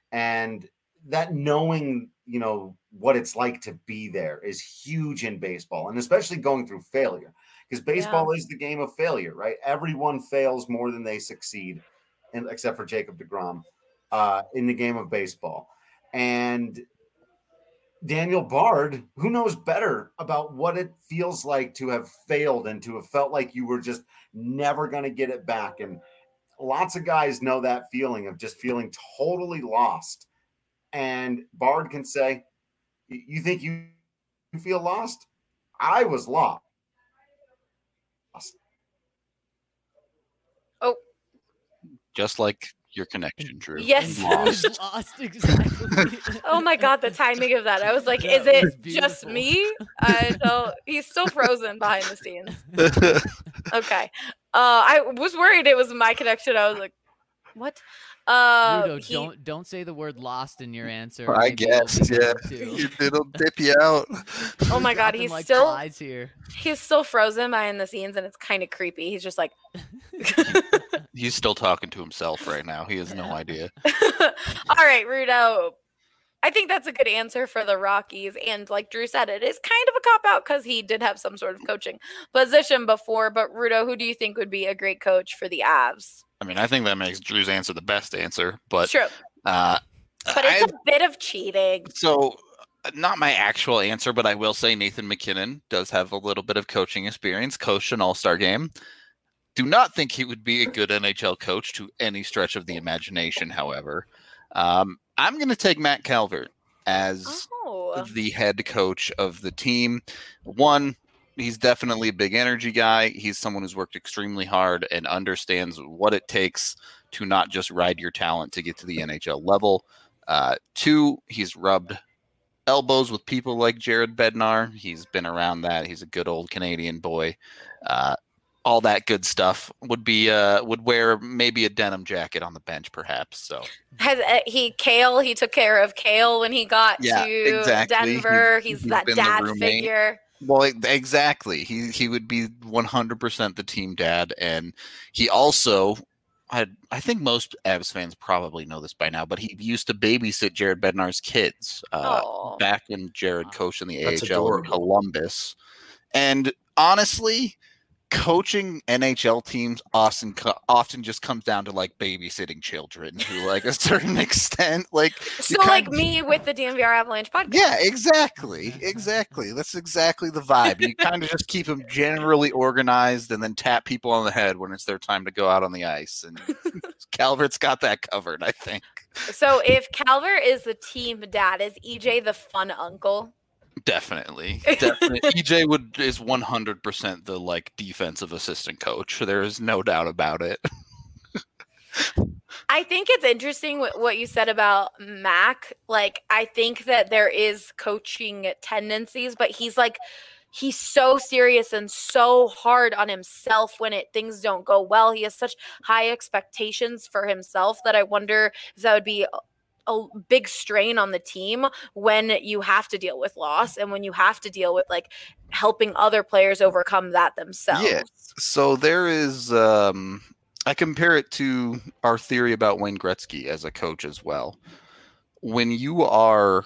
And that knowing, you know, what it's like to be there is huge in baseball, and especially going through failure, because baseball yeah. is the game of failure, right? Everyone fails more than they succeed, and except for Jacob deGrom uh, in the game of baseball. And Daniel Bard, who knows better about what it feels like to have failed and to have felt like you were just never going to get it back. And lots of guys know that feeling of just feeling totally lost. And Bard can say, you think you feel lost? I was lost. Oh, just like your connection, Drew. Yes. Lost. Lost, exactly. Oh my God, the timing of that. I was like, That is it was just beautiful. me? I don't, he's still frozen behind the scenes. Okay. Uh, I was worried it was my connection. I was like, what? Uh, Rudo, he- don't don't say the word lost in your answer. I Maybe it'll guess, be yeah. wrong, too. You- It'll dip you out. Oh my God, Dropping he's like still flies here. he's still frozen behind the scenes, and it's kind of creepy. He's just like, He's still talking to himself right now. He has no idea. all right, Rudo. I think that's a good answer for the Rockies. And like Drew said, it is kind of a cop out because he did have some sort of coaching position before. But Rudo, who do you think would be a great coach for the Avs? I mean, I think that makes Drew's answer the best answer, but True. uh, But it's I- a bit of cheating. so uh, not my actual answer, but I will say Nathan McKinnon does have a little bit of coaching experience, coached an All-Star game. Do not think he would be a good N H L coach to any stretch of the imagination, however. Um, I'm going to take Matt Calvert as Oh, the head coach of the team. One, he's definitely a big energy guy. He's someone who's worked extremely hard and understands what it takes to not just ride your talent to get to the N H L level. Uh, two, he's rubbed elbows with people like Jared Bednar. He's been around that. He's a good old Canadian boy. Uh, all that good stuff. Would be uh, would wear maybe a denim jacket on the bench, perhaps. So has uh, he Kale? He took care of Kale when he got Yeah, to exactly. Denver. He's- He's, he's that been the dad roommate. figure. Well, e- exactly. He he would be one hundred percent the team dad, and he also had. I think most Avs fans probably know this by now, but he used to babysit Jared Bednar's kids uh, Oh. back when Jared coached in the That's A H L in adorable. Columbus. And honestly, coaching N H L teams often co- often just comes down to like babysitting children to like a certain extent. Like you So like kind- me with the D M V R Avalanche podcast. yeah, exactly. Exactly. That's exactly the vibe. You kind of just keep them generally organized and then tap people on the head when it's their time to go out on the ice. And Calvert's got that covered, I think. So if Calvert is the team dad, is E J the fun uncle? Definitely. Definitely. E J would is one hundred percent the like defensive assistant coach. There is no doubt about it. I think it's interesting what, what you said about Mac. Like, I think that there is coaching tendencies, but he's like, he's so serious and so hard on himself when it things don't go well. He has such high expectations for himself that I wonder if that would be a, a big strain on the team when you have to deal with loss and when you have to deal with like helping other players overcome that themselves. Yeah. So there is um I compare it to our theory about Wayne Gretzky as a coach as well. When you are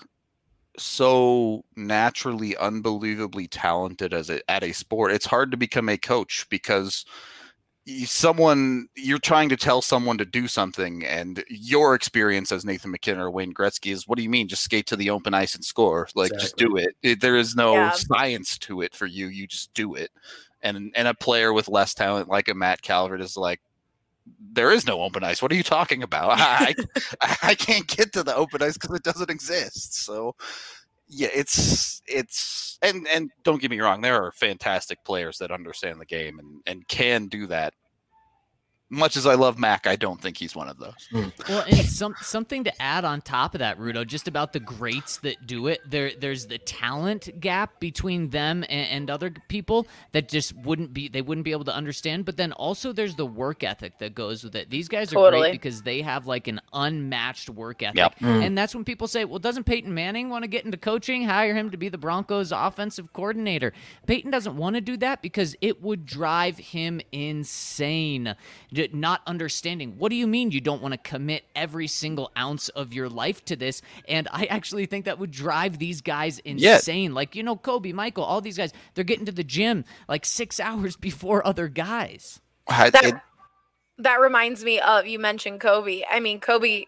so naturally unbelievably talented as a, at a sport, it's hard to become a coach because you- someone you're trying to tell someone to do something, and your experience as Nathan McKinnon or Wayne Gretzky is, what do you mean? Just skate to the open ice and score. Like, just do it. It- There is no Yeah. science to it for you. You just do it. And and a player with less talent like a Matt Calvert is like, there is no open ice. What are you talking about? I I, I can't get to the open ice because it doesn't exist. So yeah, it's it's and and don't get me wrong, there are fantastic players that understand the game and, and can do that. Much as I love Mac, I don't think he's one of those. Well, and some something to add on top of that, Rudo, just about the greats that do it. There, there's the talent gap between them and, and other people that just wouldn't be they wouldn't be able to understand. But then also there's the work ethic that goes with it. These guys are Totally. great because they have like an unmatched work ethic, Yep. and that's when people say, "Well, doesn't Peyton Manning want to get into coaching? Hire him to be the Broncos' offensive coordinator." Peyton doesn't want to do that because it would drive him insane. J- Not understanding. What do you mean you don't want to commit every single ounce of your life to this? And I actually think that would drive these guys insane. Like, you know, Kobe, Michael, all these guys, they're getting to the gym like six hours before other guys. I- That, it- that reminds me of, you mentioned Kobe. I mean, Kobe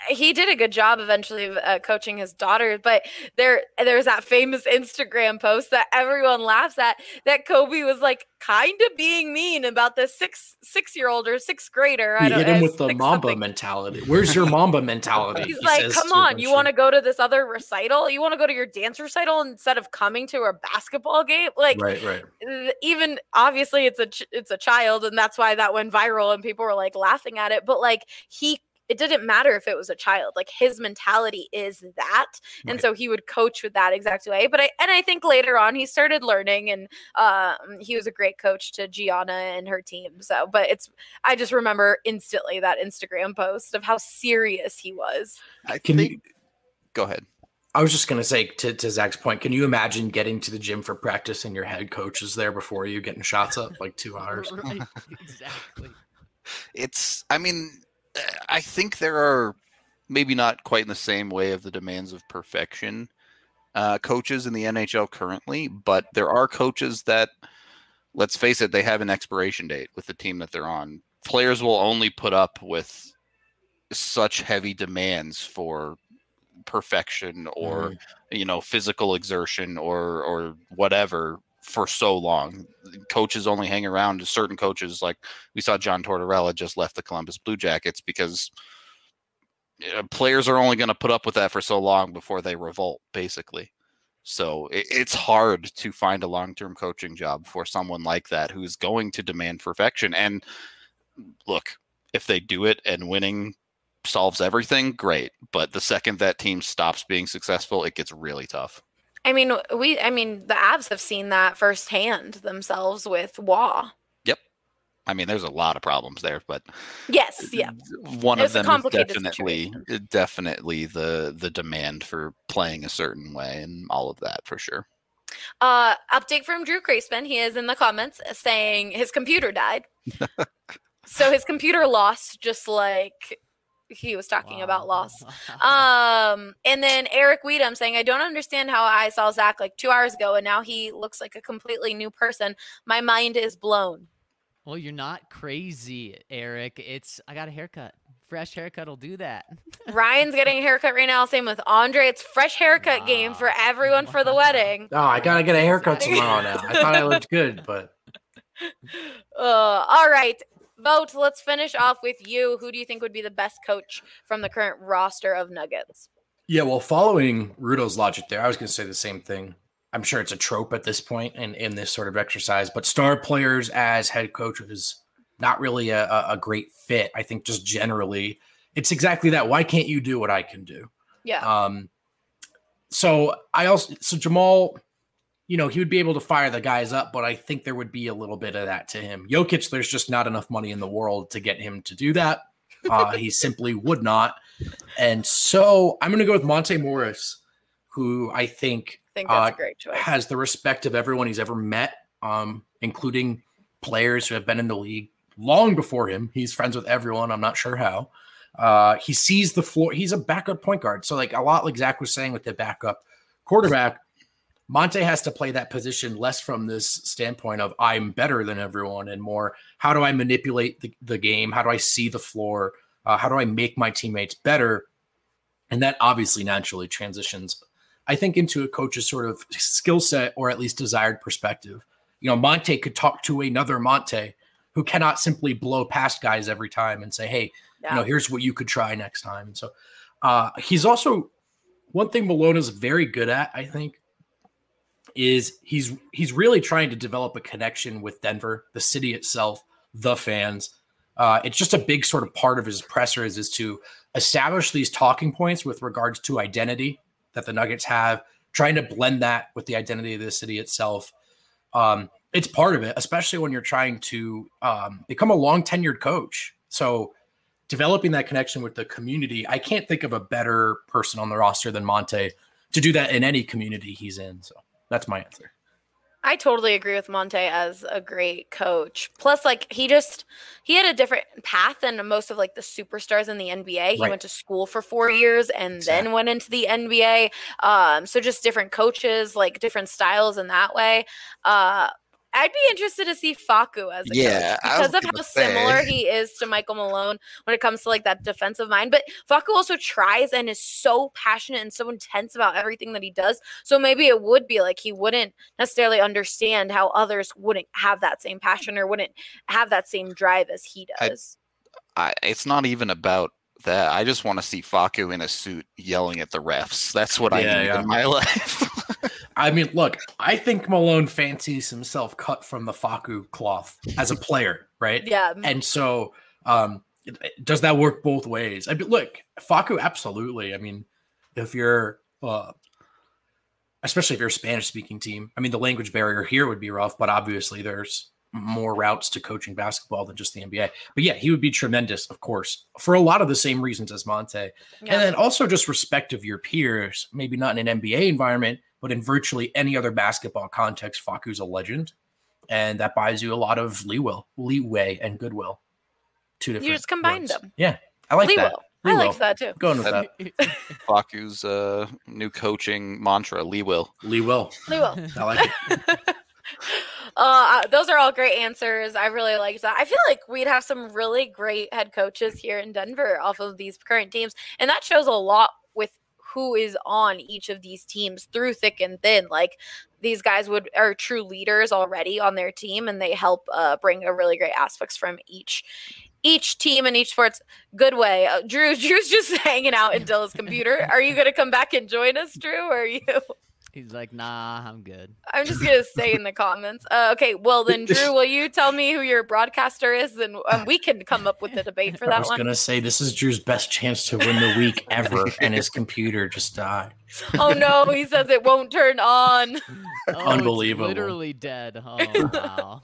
he did a good job eventually of uh, coaching his daughter, but there there's that famous Instagram post that everyone laughs at, that Kobe was like kind of being mean about this six six year old or sixth grader. I You don't hit him know, with the six Mamba something. mentality. Where's your Mamba mentality? He's He like, says come to a on, bunch you of- want to go to this other recital? You want to go to your dance recital instead of coming to a basketball game? Like, Right, right. th- even obviously it's a ch- it's a child, and that's why that went viral and people were like laughing at it. But like he, it didn't matter if it was a child. Like his mentality is that, and Right. so he would coach with that exact way. But I and I think later on he started learning, and um, he was a great coach to Gianna and her team. So, but it's I just remember instantly that Instagram post of how serious he was. I Can think. you? Go ahead. I was just gonna say to, to Zach's point. Can you imagine getting to the gym for practice and your head coach is there before you, getting shots up like two hours? Right, exactly. It's. I mean, I think there are maybe not quite in the same way of the demands of perfection uh, coaches in the N H L currently, but there are coaches that, let's face it, they have an expiration date with the team that they're on. Players will only put up with such heavy demands for perfection or you know physical exertion or or whatever for so long. Coaches only hang around. Certain coaches, like we saw John Tortorella just left the Columbus Blue Jackets, because uh, players are only going to put up with that for so long before they revolt, basically. So it, it's hard to find a long-term coaching job for someone like that who's going to demand perfection. And look, if they do it and winning solves everything, great. But the second that team stops being successful, it gets really tough. I mean, we, I mean, the Avs have seen that firsthand themselves with Waugh. Yep. I mean, there's a lot of problems there, but Yes, yeah. one It of was a them is complicated definitely, definitely the the demand for playing a certain way and all of that for sure. Uh, update from Drew Kreisman. He is in the comments saying his computer died. So his computer lost, just like he was talking Wow. about loss. Um, and then Eric Weedham saying, I don't understand how I saw Zach like two hours ago and now he looks like a completely new person. My mind is blown. Well, you're not crazy, Eric. It's I got a haircut. Fresh haircut will do that. Ryan's getting a haircut right now. Same with Andre. It's fresh haircut Wow. game for everyone for the wedding. Oh, I gotta get a haircut tomorrow now. I thought I looked good, but Uh, all right. Vote. Let's finish off with you. Who do you think would be the best coach from the current roster of Nuggets? yeah. Well, following Rudo's logic there, I was gonna say the same thing. I'm sure it's a trope at this point in, in this sort of exercise, but star players as head coaches, not really a, a a great fit. I think just generally, it's exactly that. Why can't you do what I can do? Yeah. Um, so I also, so Jamal, you know, he would be able to fire the guys up, but I think there would be a little bit of that to him. Jokic, there's just not enough money in the world to get him to do that. Uh, he simply would not. And so I'm going to go with Monte Morris, who I think, I think that's uh, a great choice. has the respect of everyone he's ever met, um, including players who have been in the league long before him. He's friends with everyone. I'm not sure how. Uh, he sees the floor. He's a backup point guard. So like a lot like Zach was saying with the backup quarterback, Monte has to play that position less from this standpoint of I'm better than everyone and more how do I manipulate the, the game? How do I see the floor? Uh, how do I make my teammates better? And that obviously naturally transitions, I think, into a coach's sort of skill set or at least desired perspective. You know, Monte could talk to another Monte who cannot simply blow past guys every time and say, hey, Yeah. you know, here's what you could try next time. And so uh, he's also one thing Malone is very good at, I think, is he's he's really trying to develop a connection with Denver, the city itself, the fans. Uh, it's just a big sort of part of his pressers is to establish these talking points with regards to identity that the Nuggets have, trying to blend that with the identity of the city itself. Um, it's part of it, especially when you're trying to um, become a long tenured coach. So developing that connection with the community, I can't think of a better person on the roster than Monte to do that in any community he's in. So that's my answer. I totally agree with Monte as a great coach. Plus, like he just he had a different path than most of like the superstars in the N B A. He Right. went to school for four years and Exactly. then went into the N B A. Um, so just different coaches, like different styles in that way. Uh, I'd be interested to see Facu as a Yeah, coach I was because of gonna how say. similar he is to Michael Malone when it comes to like that defensive mind. But Facu also tries and is so passionate and so intense about everything that he does. So maybe it would be like he wouldn't necessarily understand how others wouldn't have that same passion or wouldn't have that same drive as he does. I, it's not even about that. I just want to see Facu in a suit yelling at the refs. That's what I Yeah, need yeah. in my life. I mean, look, I think Malone fancies himself cut from the Facu cloth as a player, right? Yeah. And so, um, does that work both ways? I mean, look, Facu, absolutely. I mean, if you're, uh, especially if you're a Spanish-speaking team, I mean, the language barrier here would be rough, but obviously there's more routes to coaching basketball than just the N B A. But yeah, he would be tremendous, of course, for a lot of the same reasons as Monte. Yeah. And then also just respect of your peers, maybe not in an N B A environment, but in virtually any other basketball context. Facu's a legend, and that buys you a lot of leeway, leeway and goodwill. Two different You just combined words. them. Yeah, I like Leewell. that. I Leewell. like that too. Going with that. Facu's uh, new coaching mantra, Lee will. Lee will. Leewell. I like it. Uh, those are all great answers. I really liked that. I feel like we'd have some really great head coaches here in Denver off of these current teams. And that shows a lot with who is on each of these teams through thick and thin. Like these guys would are true leaders already on their team, and they help uh, bring a really great aspects from each each team and each sports. Good way. Uh, Drew, Drew's just hanging out in Dilla's computer. Are you going to come back and join us, Drew? Or are you? He's like, nah, I'm good. I'm just going to stay in the comments. Uh, okay, well then, Drew, will you tell me who your broadcaster is, and um, we can come up with a debate for I that was one? going to say, this is Drew's best chance to win the week ever, and his computer just died. Oh no, he says it won't turn on. Oh, Unbelievable. It's literally dead. Oh, wow.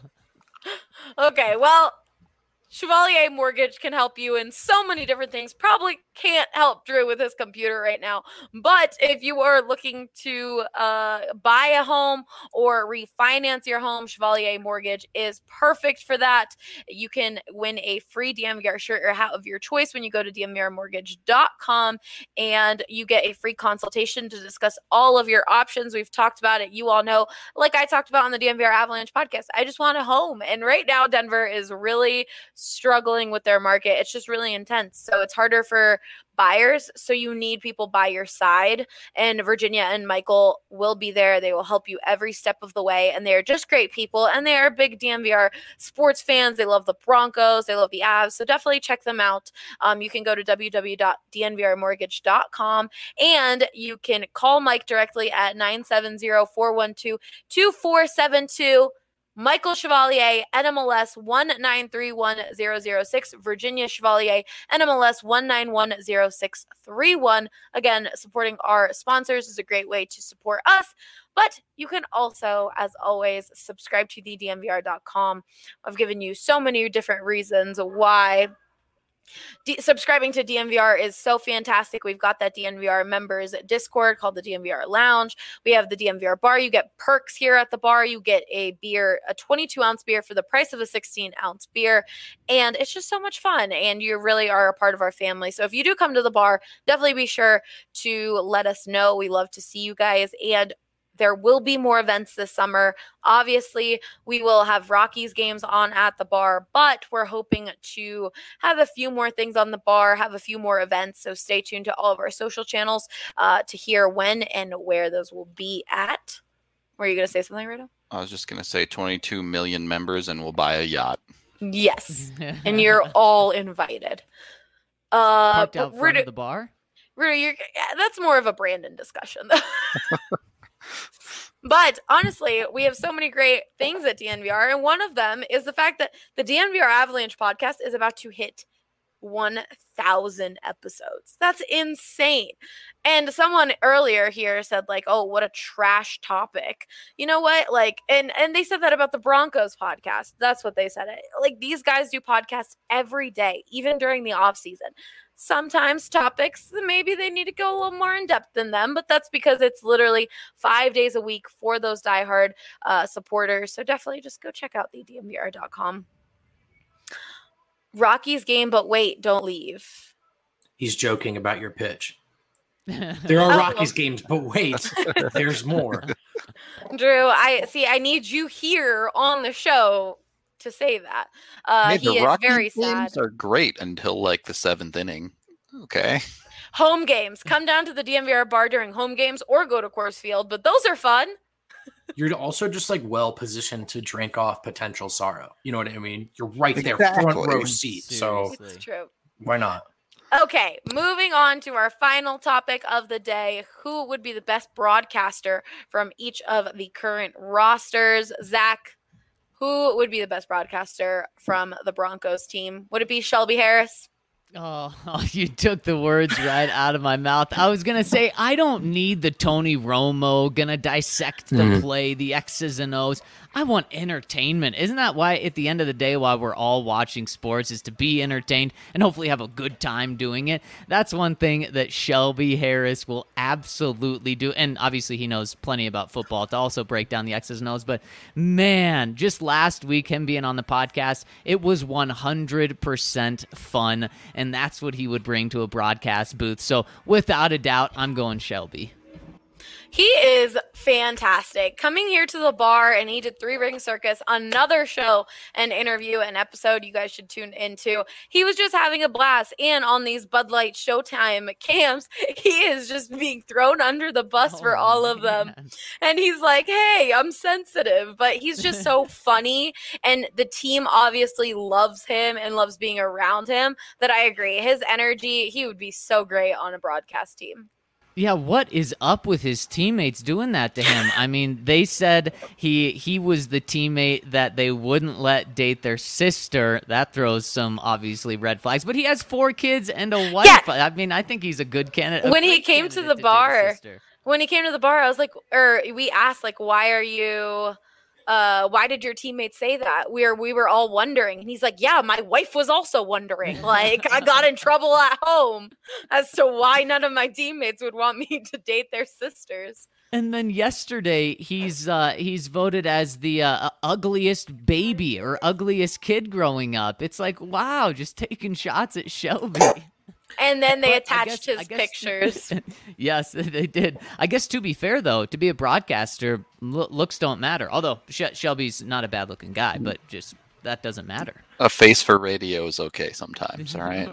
Okay, well, Chevalier Mortgage can help you in so many different things. Probably can't help Drew with his computer right now. But if you are looking to uh, buy a home or refinance your home, Chevalier Mortgage is perfect for that. You can win a free D M V R shirt or hat of your choice when you go to D M V R mortgage dot com, and you get a free consultation to discuss all of your options. We've talked about it. You all know, like I talked about on the D M V R Avalanche podcast, I just want a home. And right now, Denver is really struggling with their market. It's just really intense. So it's harder for buyers. So you need people by your side. And Virginia and Michael will be there. They will help you every step of the way. And they're just great people. And they are big D M V R sports fans. They love the Broncos. They love the Avs. So definitely check them out. Um, you can go to w w w dot d n v r mortgage dot com, and you can call Mike directly at nine seven zero, four one two, two four seven two. Michael Chevalier, N M L S one nine three one zero zero six. Virginia Chevalier, N M L S one nine one zero six three one. Again, supporting our sponsors is a great way to support us. But you can also, as always, subscribe to the D M V R dot com. I've given you so many different reasons why D- subscribing to D M V R is so fantastic. We've got that D M V R members Discord called the D M V R Lounge. We have the D M V R bar. You get perks here at the bar. You get a beer, a twenty-two ounce beer for the price of a sixteen ounce beer. And it's just so much fun. And you really are a part of our family. So if you do come to the bar, definitely be sure to let us know. We love to see you guys. And there will be more events this summer. Obviously, we will have Rockies games on at the bar, but we're hoping to have a few more things on the bar, have a few more events. So stay tuned to all of our social channels uh, to hear when and where those will be at. Were you going to say something, Rito? I was just going to say twenty-two million members and we'll buy a yacht. Yes. And you're all invited. Uh, Parked out front of the bar? Rito, you're, yeah, that's more of a Brandon discussion, though. But honestly, we have so many great things at D N V R, and one of them is the fact that the D N V R Avalanche podcast is about to hit one thousand episodes. That's insane. And someone earlier here said, like, oh, what a trash topic. You know what? Like, and, and they said that about the Broncos podcast. That's what they said. Like, these guys do podcasts every day, even during the off season. Sometimes topics, maybe they need to go a little more in depth than them, but that's because it's literally five days a week for those diehard uh, supporters. So definitely just go check out the D M V R dot com. Rockies game, but wait, don't leave. He's joking about your pitch. There are Oh. Rockies games, but wait, there's more. Drew, I see. I need you here on the show to say that. Uh, Hey, he the is Rockies very sad. games are great until like the seventh inning. Okay. Home games. Come down to the D M V R bar during home games or go to Coors Field, but those are fun. You're also just like well positioned to drink off potential sorrow. You know what I mean? You're right there, Exactly. front row seat. So Seriously. It's true. why not? Okay, moving on to our final topic of the day. Who would be the best broadcaster from each of the current rosters? Zach, who would be the best broadcaster from the Broncos team? Would it be Shelby Harris? Oh, you took the words right out of my mouth. I was going to say, I don't need the Tony Romo, going to dissect the Mhm. play, the X's and O's. I want entertainment. Isn't that why, at the end of the day, why we're all watching sports, is to be entertained and hopefully have a good time doing it? That's one thing that Shelby Harris will absolutely do. And obviously, he knows plenty about football to also break down the X's and O's. But man, just last week, him being on the podcast, it was one hundred percent fun. And that's what he would bring to a broadcast booth. So without a doubt, I'm going Shelby. He is fantastic. Coming here to the bar, and he did Three Ring Circus, another show, an interview, an episode you guys should tune into. He was just having a blast. And on these Bud Light Showtime camps, he is just being thrown under the bus Oh, for all of them. man. And he's like, hey, I'm sensitive. But he's just so funny. And the team obviously loves him and loves being around him, that I agree. His energy, he would be so great on a broadcast team. Yeah, what is up with his teammates doing that to him? I mean, they said he he was the teammate that they wouldn't let date their sister. That throws some, obviously, red flags. But he has four kids and a wife. Yeah. I mean, I think he's a good candidate. a When he great came to candidate the date a bar, sister. when he came to the bar, I was like, or we asked, like, why are you, uh, why did your teammates say that? We were, we were all wondering. And he's like, yeah, my wife was also wondering. Like, I got in trouble at home as to why none of my teammates would want me to date their sisters. And then yesterday, he's uh, he's voted as the uh, ugliest baby or ugliest kid growing up. It's like, wow, just taking shots at Shelby. And then they But I attached guess- I his guess- pictures. Yes, they did. I guess to be fair, though, to be a broadcaster, lo- looks don't matter. Although Sh- Shelby's not a bad-looking guy, but just that doesn't matter. A face for radio is okay sometimes, all right?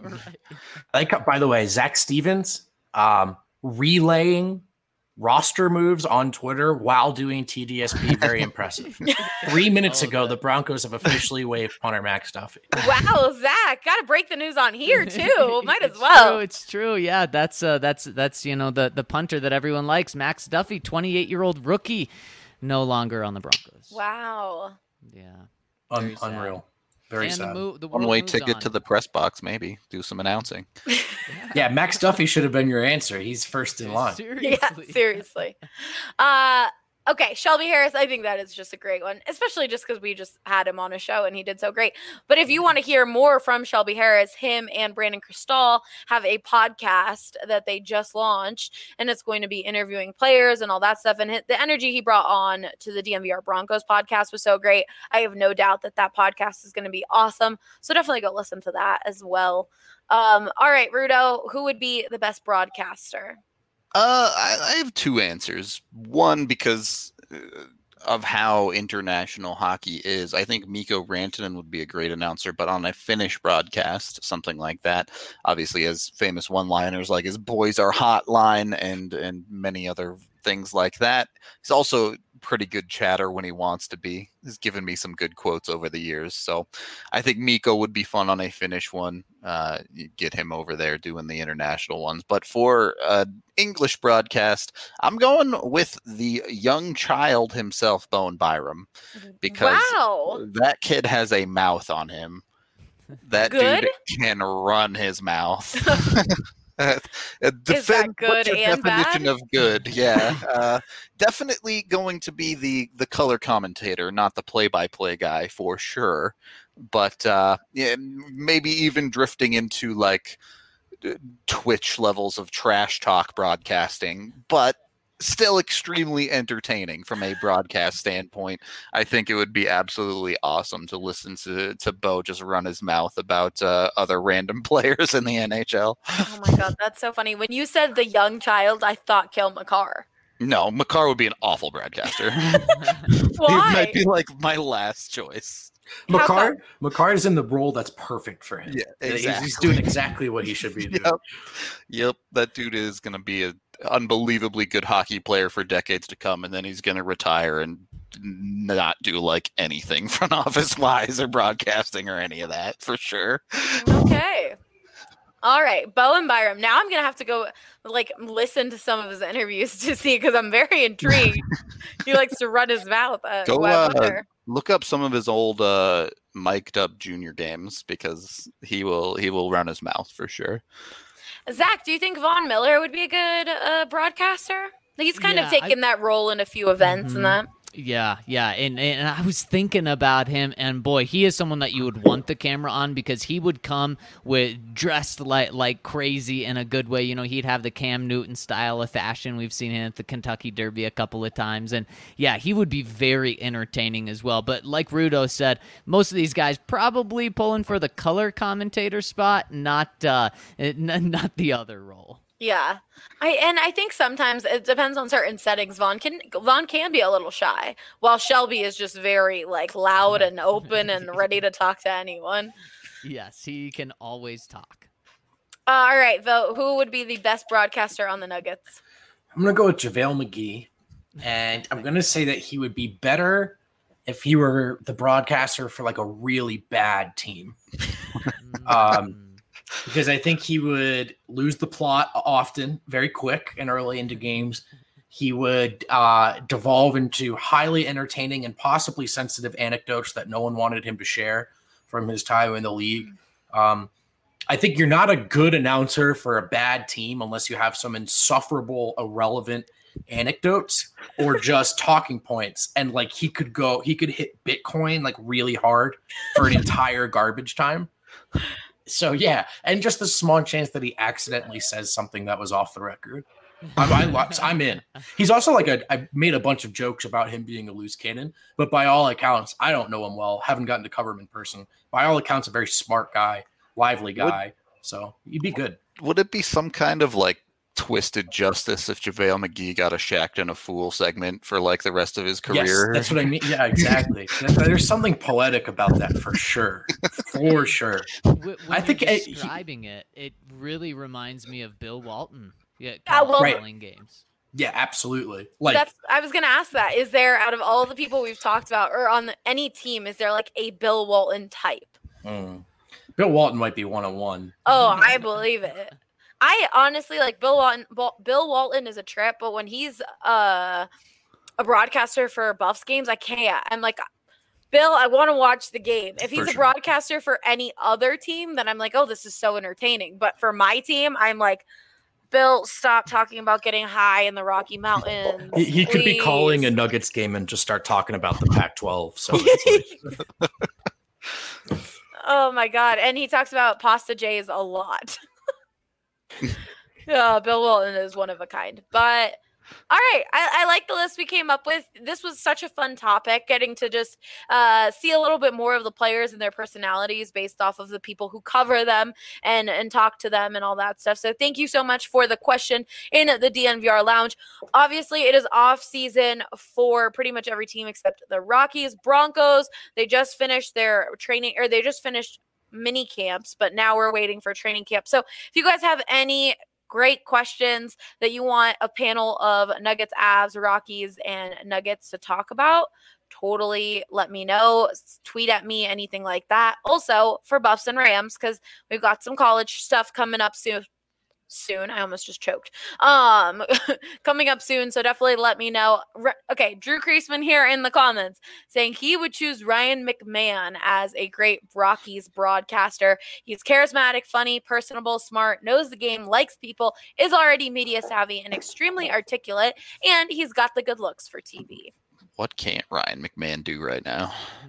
I like, by the way, Zach Stevens um, relaying roster moves on Twitter while doing T D S P. Very impressive. Three minutes Oh, ago, that- the Broncos have officially waived punter Max Duffy. Wow, Zach, got to break the news on here, too. Might as It's well. True, it's true. Yeah, that's uh, that's that's you know the the punter that everyone likes, Max Duffy, twenty-eight-year-old rookie, no longer on the Broncos. Wow. Yeah. Un- Very sad. unreal. Very and sad. the move, the One world way moves ticket on. to the press box, maybe. Do some announcing. Yeah, Max Duffy should have been your answer. He's first in line. Seriously. Yeah, seriously. Uh, okay, Shelby Harris, I think that is just a great one, especially just because we just had him on a show and he did so great. But if you want to hear more from Shelby Harris, him and Brandon Cristal have a podcast that they just launched, and it's going to be interviewing players and all that stuff. And the energy he brought on to the D M V R Broncos podcast was so great. I have no doubt that that podcast is going to be awesome. So definitely go listen to that as well. Um, all right, Rudo, who would be the best broadcaster? Uh, I, I have two answers. One, because uh, of how international hockey is, I think Mikko Rantanen would be a great announcer, but on a Finnish broadcast, something like that, obviously has famous one-liners like his "boys are hotline" and and many other things like that. He's also pretty good chatter when he wants to be. He's given me some good quotes over the years, so I think Mikko would be fun on a Finnish one. Uh, you get him over there doing the international ones. But for uh, English broadcast, I'm going with the young child himself, Bowen Byram, because Wow. that kid has a mouth on him. That Good? dude can run his mouth. Uh, uh, Is that defend- good what's your and definition bad? of good? Yeah, uh, definitely going to be the the color commentator, not the play-by-play guy for sure. But uh, yeah, maybe even drifting into like uh, Twitch levels of trash talk broadcasting, but still extremely entertaining from a broadcast standpoint. I think it would be absolutely awesome to listen to to Bo just run his mouth about uh, other random players in the N H L. Oh my god, that's so funny. When you said the young child, I thought Kale McCarr. No, Makar would be an awful broadcaster. Why? He might be like my last choice. Makar, Makar is in the role that's perfect for him. Yeah, He's- exactly. He's doing exactly what he should be doing. Yep. Yep. That dude is going to be an unbelievably good hockey player for decades to come, and then he's going to retire and not do like anything front office wise or broadcasting or any of that for sure. Okay. All right, Bowen Byram. Now I'm gonna have to go like listen to some of his interviews to see because I'm very intrigued. He likes to run his mouth. Uh, Go I uh, wonder. look up some of his old uh, mic'd up junior games because he will he will run his mouth for sure. Zach, do you think Von Miller would be a good uh, broadcaster? He's kind Yeah, of taken that role in a few events Mhm. and that. Yeah, yeah, and and I was thinking about him, and boy, he is someone that you would want the camera on because he would come with dressed like like crazy in a good way. You know, he'd have the Cam Newton style of fashion. We've seen him at the Kentucky Derby a couple of times, and yeah, he would be very entertaining as well. But like Rudo said, most of these guys probably pulling for the color commentator spot, not uh, n- not the other role. Yeah, I and I think sometimes it depends on certain settings. Vaughn can Vaughn can be a little shy, while Shelby is just very like loud and open and ready to talk to anyone. Yes, he can always talk. Uh, all right, Vo, who would be the best broadcaster on the Nuggets? I'm going to go with JaVale McGee, and I'm going to say that he would be better if he were the broadcaster for like a really bad team. um, because I think he would lose the plot often, very quick and early into games. He would uh, devolve into highly entertaining and possibly sensitive anecdotes that no one wanted him to share from his time in the league. Um, I think you're not a good announcer for a bad team unless you have some insufferable, irrelevant anecdotes or just talking points. And like he could go, he could hit Bitcoin like really hard for an entire garbage time. So yeah, and just the small chance that he accidentally says something that was off the record. I'm, I, I'm in. He's also like a. I made a bunch of jokes about him being a loose cannon, but by all accounts, I don't know him well. Haven't gotten to cover him in person. By all accounts, a very smart guy, lively guy. Would, so he'd be good. Would it be some kind of like twisted justice if JaVale McGee got a Shacked and a Fool segment for like the rest of his career? Yes, that's what I mean. Yeah, exactly. There's something poetic about that for sure. For sure. When I think describing he, it, it really reminds me of Bill Walton. Yeah, yeah well, calling games. Yeah, absolutely. Like that's. I was gonna ask that. Is there, out of all the people we've talked about, or on the, any team, is there like a Bill Walton type? Mm. Bill Walton might be one on one. Oh, I believe it. I honestly like Bill Walton. Bill Walton is a trip, but when he's uh, a broadcaster for Buffs games, I can't. I'm like, Bill, I want to watch the game. If he's for a sure. broadcaster for any other team, then I'm like, oh, this is so entertaining. But for my team, I'm like, Bill, stop talking about getting high in the Rocky Mountains. He, he could be calling a Nuggets game and just start talking about the Pac twelve. So it's like... Oh my God. And he talks about Pasta J's a lot. Yeah, Bill Walton is one of a kind. But all right, I, I like the list we came up with. This was such a fun topic, getting to just uh, see a little bit more of the players and their personalities based off of the people who cover them and, and talk to them and all that stuff. So thank you so much for the question in the D N V R Lounge. Obviously, it is off season for pretty much every team except the Rockies. Broncos, they just finished their training, or they just finished mini camps, but now we're waiting for training camp. So if you guys have any great questions that you want a panel of Nuggets, Avs, Rockies, and Nuggets to talk about, totally let me know. Tweet at me, anything like that. Also for Buffs and Rams, because we've got some college stuff coming up soon. Soon, I almost just choked. Um, coming up soon, so definitely let me know. Re- okay, Drew Kreisman here in the comments saying he would choose Ryan McMahon as a great Rockies broadcaster. He's charismatic, funny, personable, smart, knows the game, likes people, is already media savvy, and extremely articulate, and he's got the good looks for T V. What can't Ryan McMahon do right now?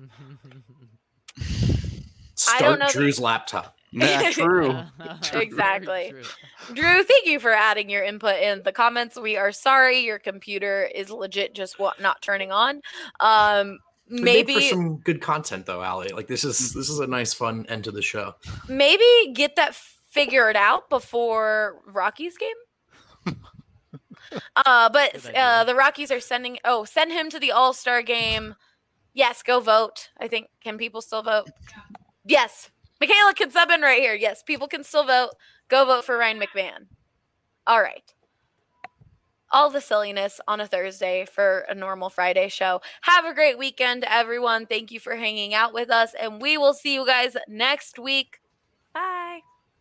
Start I don't know Drew's the- laptop. Not true. Exactly. True. Drew, thank you for adding your input in the comments. We are sorry your computer is legit just what not turning on. Um, We maybe made for some good content though, Allie. Like this is this is a nice fun end to the show. maybe get that figured out before Rockies game. Uh, but uh, the Rockies are sending. Oh, send him to the All-Star game. Yes, go vote. I think. Can people still vote? Yes. Michaela can sub in right here. Yes, people can still vote. Go vote for Ryan McMahon. All right. All the silliness on a Thursday for a normal Friday show. Have a great weekend, everyone. Thank you for hanging out with us, and we will see you guys next week. Bye.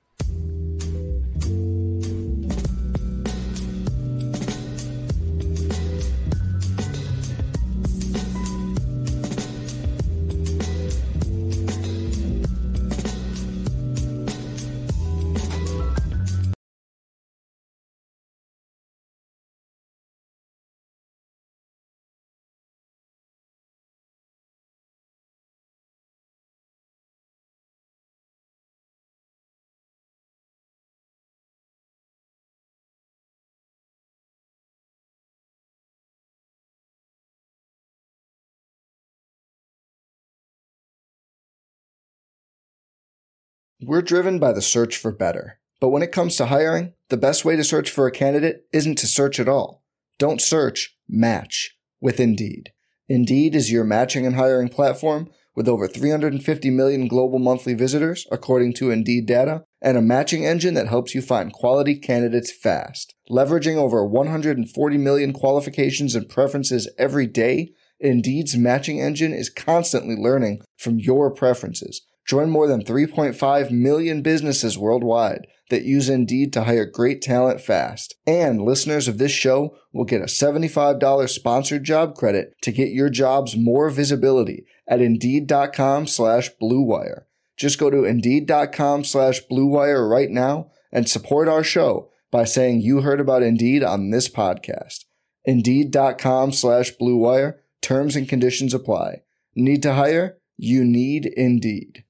We're driven by the search for better. But when it comes to hiring, the best way to search for a candidate isn't to search at all. Don't search, match with Indeed. Indeed is your matching and hiring platform with over three hundred fifty million global monthly visitors, according to Indeed data, and a matching engine that helps you find quality candidates fast. Leveraging over one hundred forty million qualifications and preferences every day, Indeed's matching engine is constantly learning from your preferences. Join more than three point five million businesses worldwide that use Indeed to hire great talent fast. And listeners of this show will get a seventy-five dollars sponsored job credit to get your jobs more visibility at Indeed.com slash Blue Wire. Just go to Indeed.com slash Blue Wire right now and support our show by saying you heard about Indeed on this podcast. Indeed.com slash Blue Wire. Terms and conditions apply. Need to hire? You need Indeed.